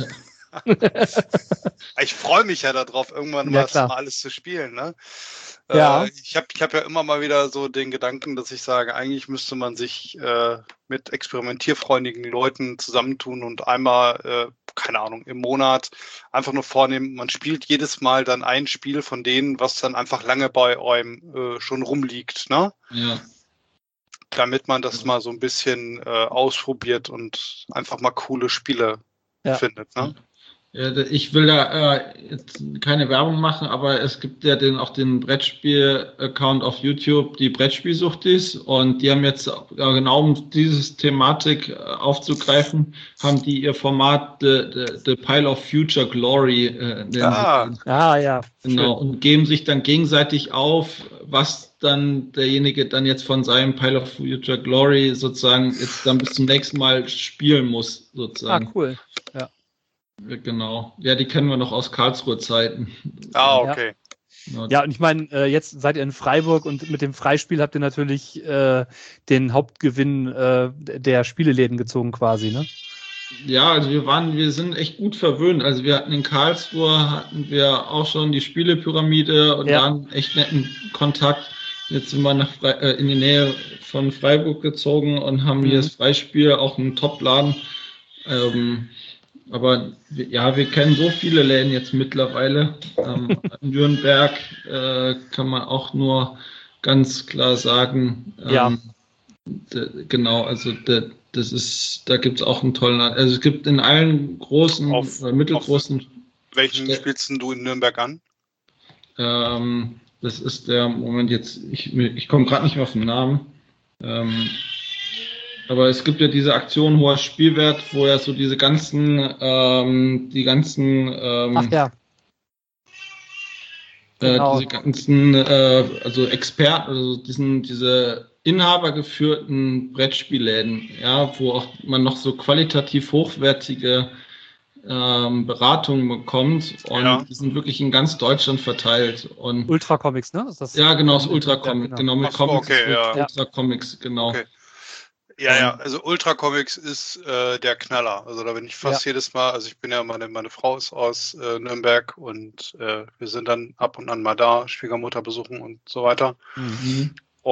Ich freue mich ja darauf, irgendwann Ja, mal klar. alles zu spielen. Ne? Ja. Äh, ich habe ich hab ja immer mal wieder so den Gedanken, dass ich sage, eigentlich müsste man sich äh, mit experimentierfreundigen Leuten zusammentun und einmal, äh, keine Ahnung, im Monat einfach nur vornehmen, man spielt jedes Mal dann ein Spiel von denen, was dann einfach lange bei eurem äh, schon rumliegt, ne? Ja. Damit man das Ja. mal so ein bisschen äh, ausprobiert und einfach mal coole Spiele Ja. findet, ne? Ja, da- ich will da äh, jetzt keine Werbung machen, aber es gibt ja den, auch den Brettspiel-Account auf YouTube, die Brettspielsuchtis, und die haben jetzt, äh, genau um diese Thematik äh, aufzugreifen, haben die ihr Format The, The, The Pile of Future Glory äh, nennen Ah. sie. Ah, ja. Genau, Schön. und geben sich dann gegenseitig auf, was dann derjenige dann jetzt von seinem Pile of Future Glory sozusagen jetzt dann bis zum nächsten Mal spielen muss, Ah, sozusagen. cool. Ja. Genau. Ja, die kennen wir noch aus Karlsruhe Zeiten. Ah, Ja. okay. Genau. Ja, und ich meine, äh, jetzt seid ihr in Freiburg und mit dem Freispiel habt ihr natürlich äh, den Hauptgewinn äh, der Spieleläden gezogen quasi, ne? Ja, also wir waren, wir sind echt gut verwöhnt. Also wir hatten in Karlsruhe hatten wir auch schon die Spielepyramide und Ja. da einen echt netten Kontakt. Jetzt sind wir nach Fre äh, in die Nähe von Freiburg gezogen und haben hier Mhm. das Freispiel, auch einen Top-Laden. Ähm, aber wir- ja, wir kennen so viele Läden jetzt mittlerweile. Ähm, in Nürnberg äh, kann man auch nur ganz klar sagen, ähm, Ja. de, genau, also de, das ist, da gibt es auch einen tollen, also es gibt in allen großen Auf- oder mittelgroßen, Welchen Ste- spielst denn du in Nürnberg an? ähm, das ist der Moment jetzt, ich, mir- ich komme gerade nicht mehr auf den Namen. Ähm, aber es gibt ja diese Aktion hoher Spielwert, wo ja so diese ganzen, ähm, die ganzen, ähm, Ach ja. äh, Genau. diese ganzen, äh, also Experten, also diesen, diese inhabergeführten Brettspielläden, ja, wo auch man noch so qualitativ hochwertige ähm, Beratungen bekommt, und Ja. die sind wirklich in ganz Deutschland verteilt. Und Ultra Comics, ne? Ist das ja, genau, das in- in Ultra Nürnberg, Comic, genau. genau, mit Ach so, Comics okay, ist ja. Ultra Comics, genau. Okay. Ja, ja, Und- also Ultra Comics ist äh, der Knaller. Also da bin ich fast jedes Mal, also ich bin ja, meine, meine Frau ist aus äh, Nürnberg und äh, wir sind dann ab und an mal da, Schwiegermutter besuchen und so weiter. Mhm.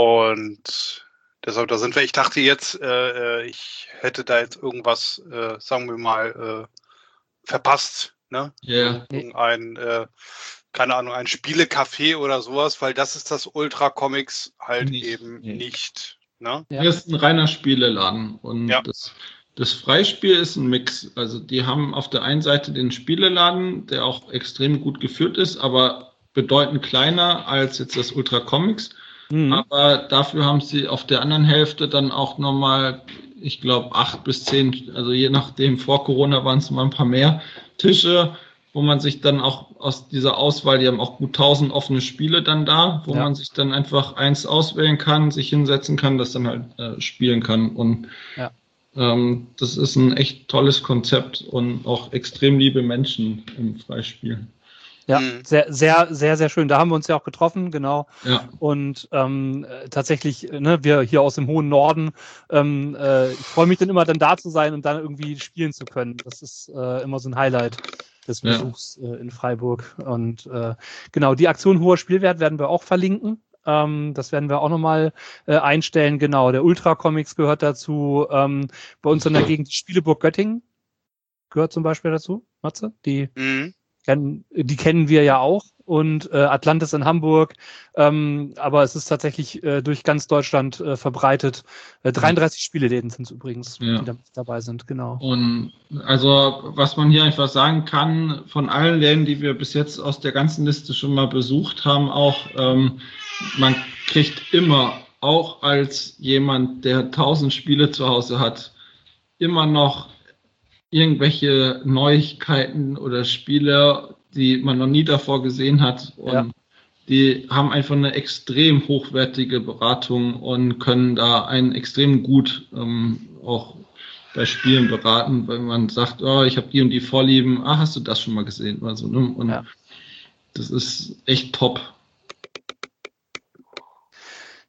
Und deshalb, da sind wir. Ich dachte jetzt, äh, äh, ich hätte da jetzt irgendwas, äh, sagen wir mal, äh, verpasst. Ne? Ja. Irgendein, äh, keine Ahnung, ein Spielecafé oder sowas, weil das ist das Ultra Comics halt Nicht, eben nee. nicht. Ne? Ja. Hier ist ein reiner Spieleladen, und Ja. das, das Freispiel ist ein Mix. Also die haben auf der einen Seite den Spieleladen, der auch extrem gut geführt ist, aber bedeutend kleiner als jetzt das Ultra Comics. Mhm. Aber dafür haben sie auf der anderen Hälfte dann auch nochmal, ich glaube, acht bis zehn, also je nachdem, vor Corona waren es mal ein paar mehr Tische, wo man sich dann auch aus dieser Auswahl, die haben auch gut tausend offene Spiele dann da, wo Ja. man sich dann einfach eins auswählen kann, sich hinsetzen kann, das dann halt äh, spielen kann. Und Ja. ähm, das ist ein echt tolles Konzept und auch extrem liebe Menschen im Freispiel. Ja, Mhm. sehr, sehr, sehr, sehr schön. Da haben wir uns ja auch getroffen, genau. Ja. Und ähm, äh, tatsächlich, ne, wir hier aus dem hohen Norden, ähm, äh, ich freue mich dann immer dann da zu sein und dann irgendwie spielen zu können. Das ist äh, immer so ein Highlight des Ja. Besuchs äh, in Freiburg. Und äh, genau, die Aktion hoher Spielwert werden wir auch verlinken. Ähm, das werden wir auch nochmal äh, einstellen. Genau, der Ultra Comics gehört dazu. Ähm, bei uns in der Gegend die Spieleburg Göttingen gehört zum Beispiel dazu, Matze, die Mhm. kennen, die kennen wir ja auch, und äh, Atlantis in Hamburg, ähm, aber es ist tatsächlich äh, durch ganz Deutschland äh, verbreitet. Äh, dreiunddreißig Spieleläden sind es übrigens, Ja. die da dabei sind, genau. Und also, was man hier einfach sagen kann, von allen Läden, die wir bis jetzt aus der ganzen Liste schon mal besucht haben, auch, ähm, man kriegt immer, auch als jemand, der tausend Spiele zu Hause hat, immer noch irgendwelche Neuigkeiten oder Spiele, die man noch nie davor gesehen hat. Und Ja. die haben einfach eine extrem hochwertige Beratung und können da einen extrem gut ähm, auch bei Spielen beraten, wenn man sagt, oh, ich habe die und die Vorlieben, ah, hast du das schon mal gesehen? Oder so, ne? Und Ja. das ist echt top.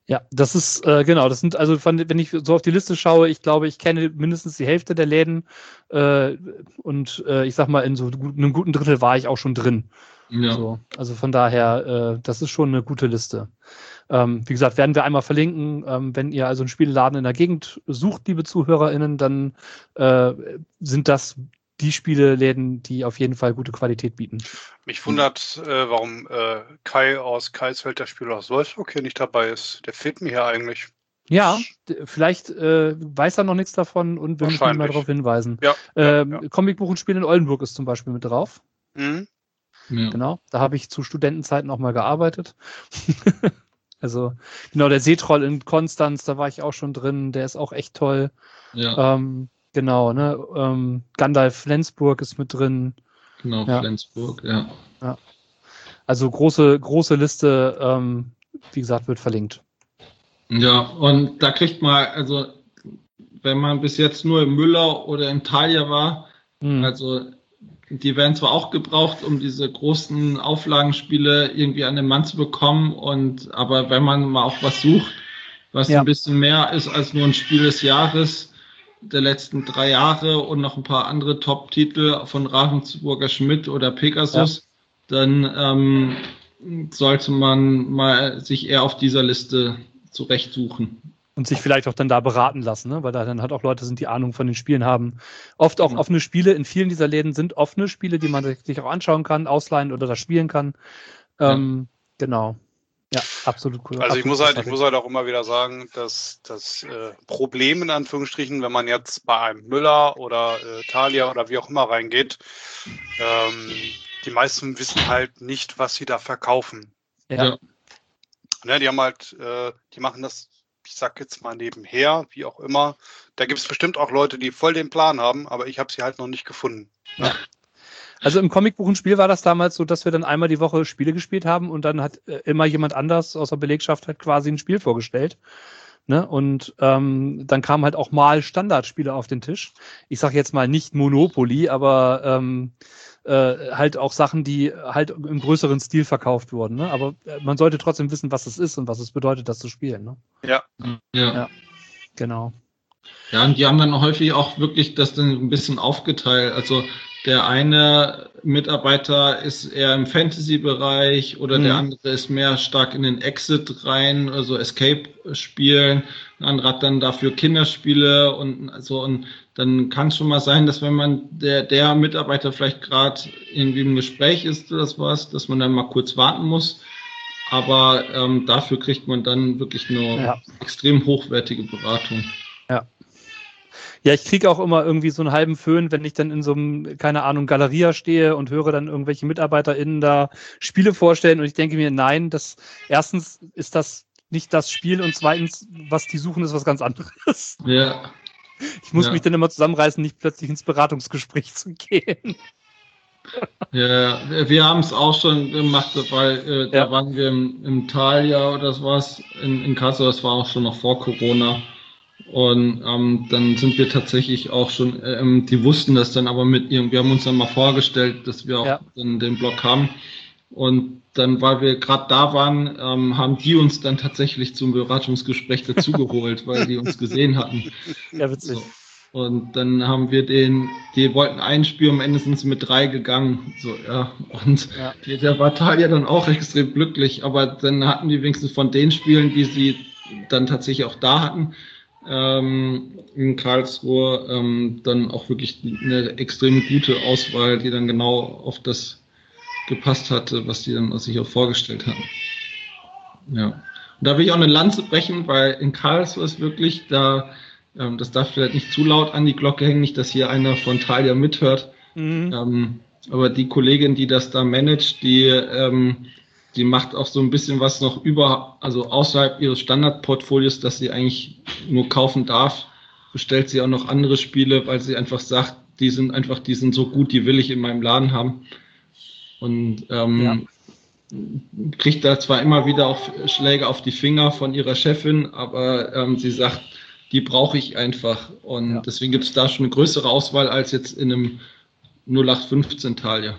Ja, das ist, äh, genau, das sind, also von, wenn ich so auf die Liste schaue, ich glaube, ich kenne mindestens die Hälfte der Läden äh, und äh, ich sag mal, in so einem guten Drittel war ich auch schon drin. Ja. So, also von daher, äh, das ist schon eine gute Liste. Ähm, wie gesagt, werden wir einmal verlinken. Ähm, wenn ihr also einen Spielladen in der Gegend sucht, liebe ZuhörerInnen, dann äh, sind das die Spieleläden, die auf jeden Fall gute Qualität bieten. Mich wundert, äh, warum äh, Kai aus Kaisfeld, der Spieler aus Wolfsburg, hier nicht dabei ist. Der fehlt mir hier eigentlich. Ja, vielleicht äh, weiß er noch nichts davon und will mich mal darauf hinweisen. Ja, ähm, ja, ja. Comicbuch und Spiel in Oldenburg ist zum Beispiel mit drauf. Mhm. Ja. Genau, da habe ich zu Studentenzeiten auch mal gearbeitet. Also, genau, der Seetroll in Konstanz, da war ich auch schon drin, der ist auch echt toll. Ja. Ähm, genau, ne? Ähm, Gandalf Flensburg ist mit drin. Genau, ja. Flensburg, ja. ja. Also große, große Liste, ähm, wie gesagt, wird verlinkt. Ja, und da kriegt man, also wenn man bis jetzt nur im Müller oder im Thalia war, mhm. also die werden zwar auch gebraucht, um diese großen Auflagenspiele irgendwie an den Mann zu bekommen, und aber wenn man mal auch was sucht, was ja. ein bisschen mehr ist als nur ein Spiel des Jahres, der letzten drei Jahre und noch ein paar andere Top-Titel von Ravensburger Schmidt oder Pegasus, ja. dann ähm, sollte man mal sich eher auf dieser Liste zurechtsuchen. Und sich vielleicht auch dann da beraten lassen, ne? Weil da dann halt auch Leute sind, die Ahnung von den Spielen haben. Oft auch offene Spiele, in vielen dieser Läden sind offene Spiele, die man sich auch anschauen kann, ausleihen oder da spielen kann. Ähm, ja. Genau. Ja, absolut cool. Also absolut ich muss halt, ich muss halt auch immer wieder sagen, dass das äh, Problem in Anführungsstrichen, wenn man jetzt bei einem Müller oder äh, Thalia oder wie auch immer reingeht, ähm, die meisten wissen halt nicht, was sie da verkaufen. Ja. Ne, die haben halt, äh, die machen das, ich sag jetzt mal nebenher, wie auch immer. Da gibt es bestimmt auch Leute, die voll den Plan haben, aber ich habe sie halt noch nicht gefunden. Ja. Also im Comicbuch und Spiel war das damals so, dass wir dann einmal die Woche Spiele gespielt haben und dann hat äh, immer jemand anders aus der Belegschaft halt quasi ein Spiel vorgestellt. Ne? Und ähm, dann kamen halt auch mal Standardspiele auf den Tisch. Ich sage jetzt mal nicht Monopoly, aber ähm, äh, halt auch Sachen, die halt im größeren Stil verkauft wurden. Ne? Aber äh, man sollte trotzdem wissen, was es ist und was es bedeutet, das zu spielen. Ne? Ja. ja. Ja. Genau. Ja, und die haben dann häufig auch wirklich das dann ein bisschen aufgeteilt. Also der eine Mitarbeiter ist eher im Fantasy-Bereich oder mhm. der andere ist mehr stark in den Exit rein, also Escape-Spielen. Ein anderer hat dann dafür Kinderspiele und so. Und dann kann es schon mal sein, dass wenn man der, der Mitarbeiter vielleicht gerade irgendwie im Gespräch ist oder was, dass man dann mal kurz warten muss. Aber ähm, dafür kriegt man dann wirklich eine ja. extrem hochwertige Beratung. Ja. Ja, ich kriege auch immer irgendwie so einen halben Föhn, wenn ich dann in so einem, keine Ahnung, Galeria stehe und höre dann irgendwelche MitarbeiterInnen da Spiele vorstellen und ich denke mir, nein, das erstens ist das nicht das Spiel und zweitens, was die suchen, ist was ganz anderes. Ja. Ich muss ja. mich dann immer zusammenreißen, nicht plötzlich ins Beratungsgespräch zu gehen. Ja, wir haben es auch schon gemacht, weil äh, da ja. waren wir im, im Thalia oder das war's in, in Kassel, das war auch schon noch vor Corona. Und ähm, dann sind wir tatsächlich auch schon, ähm, die wussten das dann aber mit ihrem, wir haben uns dann mal vorgestellt, dass wir auch ja. den, den Blog haben. Und dann, weil wir gerade da waren, ähm, haben die uns dann tatsächlich zum Beratungsgespräch dazugeholt, weil die uns gesehen hatten. Ja, witzig. So. Und dann haben wir den, die wollten einspielen, am Ende sind sie mit drei gegangen. So, ja. Und ja. Die, der war Thalia dann auch extrem glücklich, aber dann hatten die wenigstens von den Spielen, die sie dann tatsächlich auch da hatten, ähm, in Karlsruhe, ähm, dann auch wirklich eine extrem gute Auswahl, die dann genau auf das gepasst hatte, was die dann sich auch vorgestellt hatten. Ja. Und da will ich auch eine Lanze brechen, weil in Karlsruhe ist wirklich da, ähm, das darf vielleicht nicht zu laut an die Glocke hängen, nicht, dass hier einer von Thalia mithört. Mhm. Ähm, aber die Kollegin, die das da managt, die, ähm, die macht auch so ein bisschen was noch über, also außerhalb ihres Standardportfolios, dass sie eigentlich nur kaufen darf, bestellt sie auch noch andere Spiele, weil sie einfach sagt, die sind einfach, die sind so gut, die will ich in meinem Laden haben. Und ähm, ja. kriegt da zwar immer wieder auch Schläge auf die Finger von ihrer Chefin, aber ähm, sie sagt, die brauche ich einfach. Und ja. deswegen gibt es da schon eine größere Auswahl als jetzt in einem null acht fünfzehn Thalia.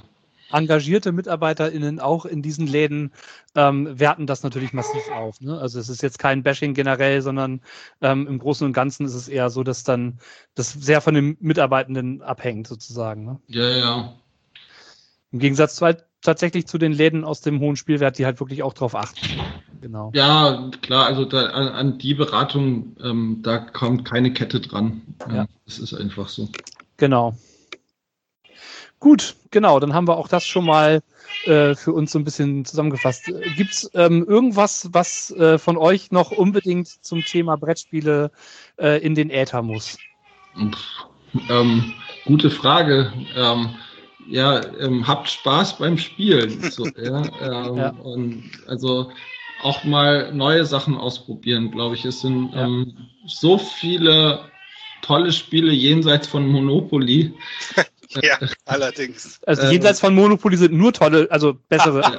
engagierte MitarbeiterInnen auch in diesen Läden ähm, werten das natürlich massiv auf. Ne? Also es ist jetzt kein Bashing generell, sondern ähm, im Großen und Ganzen ist es eher so, dass dann das sehr von den Mitarbeitenden abhängt sozusagen. Ne? Ja, ja. Im Gegensatz zu halt tatsächlich zu den Läden aus dem hohen Spielwert, die halt wirklich auch drauf achten. Genau. Ja, klar, also da, an, an die Beratung, ähm, da kommt keine Kette dran. Ja, Ja. Das ist einfach so. Genau. Gut, genau, dann haben wir auch das schon mal äh, für uns so ein bisschen zusammengefasst. Gibt es ähm, irgendwas, was äh, von euch noch unbedingt zum Thema Brettspiele äh, in den Äther muss? Pff, ähm, gute Frage. Ähm, ja, ähm, habt Spaß beim Spielen. So, ja, ähm, Ja. Und also auch mal neue Sachen ausprobieren, glaube ich. Es sind Ja. ähm, so viele tolle Spiele jenseits von Monopoly. Ja, allerdings. Also Ähm, jenseits von Monopoly sind nur tolle, also bessere.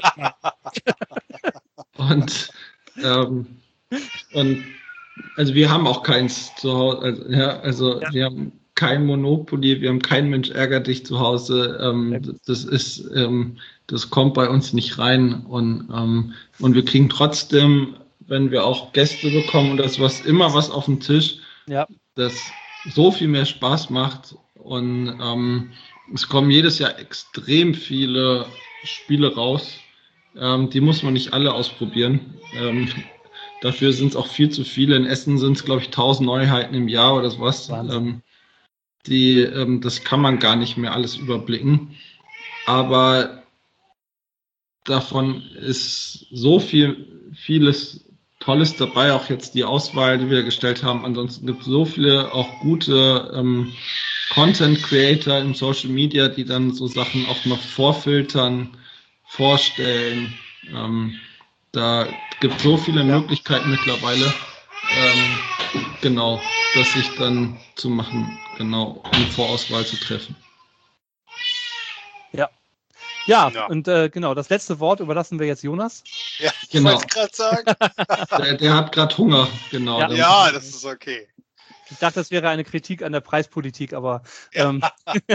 Und, ähm, und also wir haben auch keins zu Hause. Also, ja, also Ja. wir haben kein Monopoly, wir haben kein Mensch ärgert dich zu Hause. Ähm, das ist, ähm, das kommt bei uns nicht rein. Und, ähm, und wir kriegen trotzdem, wenn wir auch Gäste bekommen und das was immer was auf dem Tisch, Ja. das so viel mehr Spaß macht. Und ähm, es kommen jedes Jahr extrem viele Spiele raus. Ähm, die muss man nicht alle ausprobieren. Ähm, dafür sind es auch viel zu viele. In Essen sind es, glaube ich, tausend Neuheiten im Jahr oder sowas. Ähm, die, ähm, das kann man gar nicht mehr alles überblicken. Aber davon ist so viel, vieles Tolles dabei. Auch jetzt die Auswahl, die wir gestellt haben. Ansonsten gibt es so viele auch gute ähm, Content Creator im Social Media, die dann so Sachen auch noch vorfiltern, vorstellen. Ähm, da gibt es so viele Ja. Möglichkeiten mittlerweile, ähm, genau, das sich dann zu machen, genau, um Vorauswahl zu treffen. Ja. Ja, Ja. und äh, genau, das letzte Wort überlassen wir jetzt Jonas. Ja, ich Genau. wollte es gerade sagen. Der, der hat gerade Hunger, genau. Ja. Der- Ja, das ist okay. Ich dachte, das wäre eine Kritik an der Preispolitik, aber Ja. ähm,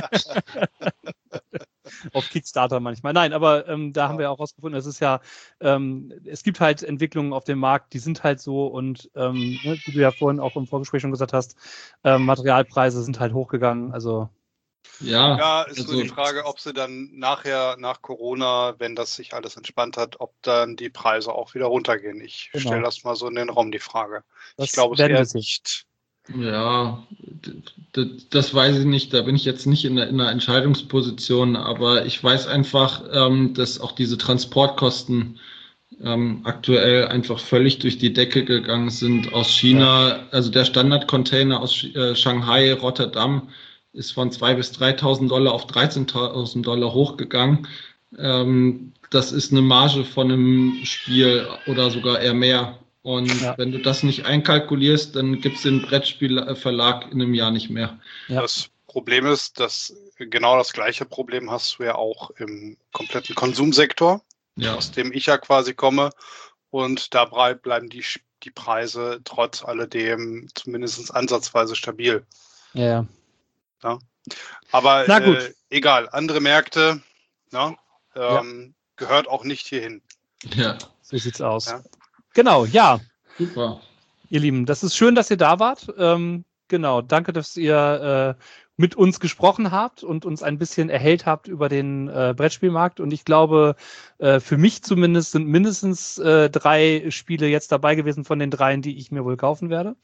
auf Kickstarter manchmal. Nein, aber ähm, da haben wir auch rausgefunden, es ist ja, ähm, es gibt halt Entwicklungen auf dem Markt, die sind halt so und ähm, ne, wie du ja vorhin auch im Vorgespräch schon gesagt hast, ähm, Materialpreise sind halt hochgegangen. Also Ja, Ja, ist also, nur die Frage, ob sie dann nachher, nach Corona, wenn das sich alles entspannt hat, ob dann die Preise auch wieder runtergehen. Ich Genau. stelle das mal so in den Raum, die Frage. das ich glaube es werden eher wir sehen. nicht. Ja, d- d- das weiß ich nicht. Da bin ich jetzt nicht in der, in der Entscheidungsposition, aber ich weiß einfach, ähm, dass auch diese Transportkosten ähm, aktuell einfach völlig durch die Decke gegangen sind aus China. Also der Standardcontainer aus Sch- äh, Shanghai, Rotterdam ist von zweitausend bis dreitausend Dollar auf dreizehntausend Dollar hochgegangen. Ähm, das ist eine Marge von einem Spiel oder sogar eher mehr. Und Ja. wenn du das nicht einkalkulierst, dann gibt es den Brettspielverlag in einem Jahr nicht mehr. Ja. Das Problem ist, dass genau das gleiche Problem hast du ja auch im kompletten Konsumsektor, Ja, aus dem ich ja quasi komme. Und da brei- bleiben die, Sch- die Preise trotz alledem zumindest ansatzweise stabil. Ja, ja. Aber Na gut. äh, egal, andere Märkte, na, ähm, gehört auch nicht hierhin. ja, So sieht's aus. Ja. Genau, ja. super. Ihr Lieben, das ist schön, dass ihr da wart. Ähm, genau, danke, dass ihr äh, mit uns gesprochen habt und uns ein bisschen erhellt habt über den äh, Brettspielmarkt. Und ich glaube, äh, für mich zumindest sind mindestens äh, drei Spiele jetzt dabei gewesen von den dreien, die ich mir wohl kaufen werde.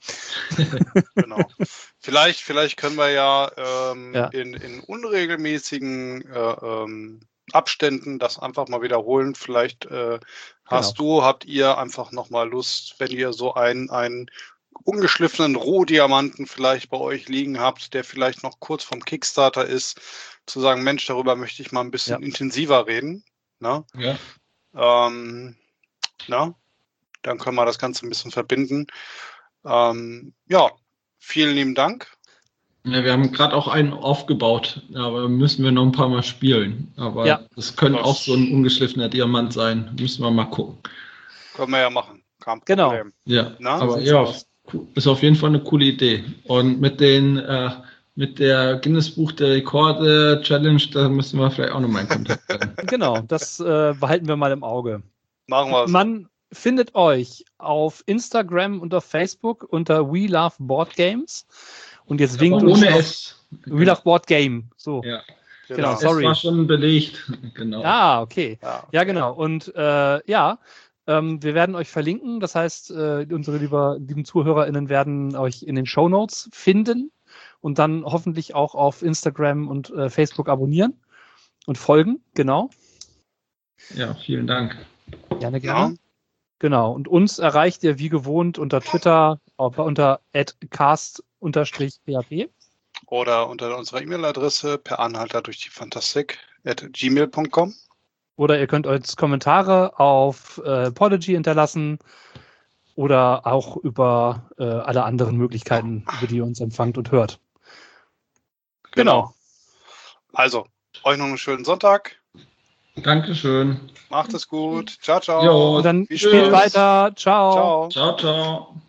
Genau. vielleicht, vielleicht können wir ja, ähm, Ja. In, in unregelmäßigen äh, ähm, Abständen das einfach mal wiederholen. Vielleicht äh, hast du, habt ihr einfach nochmal Lust, wenn ihr so einen, einen ungeschliffenen Rohdiamanten vielleicht bei euch liegen habt, der vielleicht noch kurz vom Kickstarter ist, zu sagen, Mensch, darüber möchte ich mal ein bisschen Ja. intensiver reden. Ne? Ja, Ähm, na, dann können wir das Ganze ein bisschen verbinden. Ähm, ja, vielen lieben Dank. ja wir haben gerade auch einen aufgebaut, aber müssen wir noch ein paar Mal spielen. Aber Ja. das könnte Das- auch so ein ungeschliffener Diamant sein. Müssen wir mal gucken. Können wir ja machen. Kein Genau. Problem. Ja, Na, aber sieht's ja, aus. ist auf jeden Fall eine coole Idee. Und mit den, äh, mit der Guinness Buch der Rekorde Challenge, da müssen wir vielleicht auch nochmal in Kontakt sein. Genau, das äh, behalten wir mal im Auge. Machen wir so. Man findet euch auf Instagram und auf Facebook unter We Love Board Games. Und jetzt winkt Aber uns ohne noch S. We Love Board Game. So. Ja. Genau, Es sorry. war schon belegt. Genau. Ah, okay. Ja. Ja, genau. Und äh, ja, ähm, wir werden euch verlinken. Das heißt, äh, unsere lieber, lieben ZuhörerInnen werden euch in den Shownotes finden und dann hoffentlich auch auf Instagram und äh, Facebook abonnieren und folgen. Genau. Ja, vielen Dank. Gerne, gerne. Ja. Genau. Und uns erreicht ihr wie gewohnt unter Twitter unter at cast P H P. Oder unter unserer E-Mail-Adresse per Anhalter durch die Fantastik at gmail punkt com. Oder ihr könnt uns Kommentare auf äh, Podigy hinterlassen oder auch über äh, alle anderen Möglichkeiten, über die ihr uns empfangt und hört. Genau. Genau. Also, euch noch einen schönen Sonntag. Dankeschön. Macht es gut. Ciao, ciao. Jo, Und dann tschüss. spielt weiter. Ciao. Ciao. Ciao, ciao.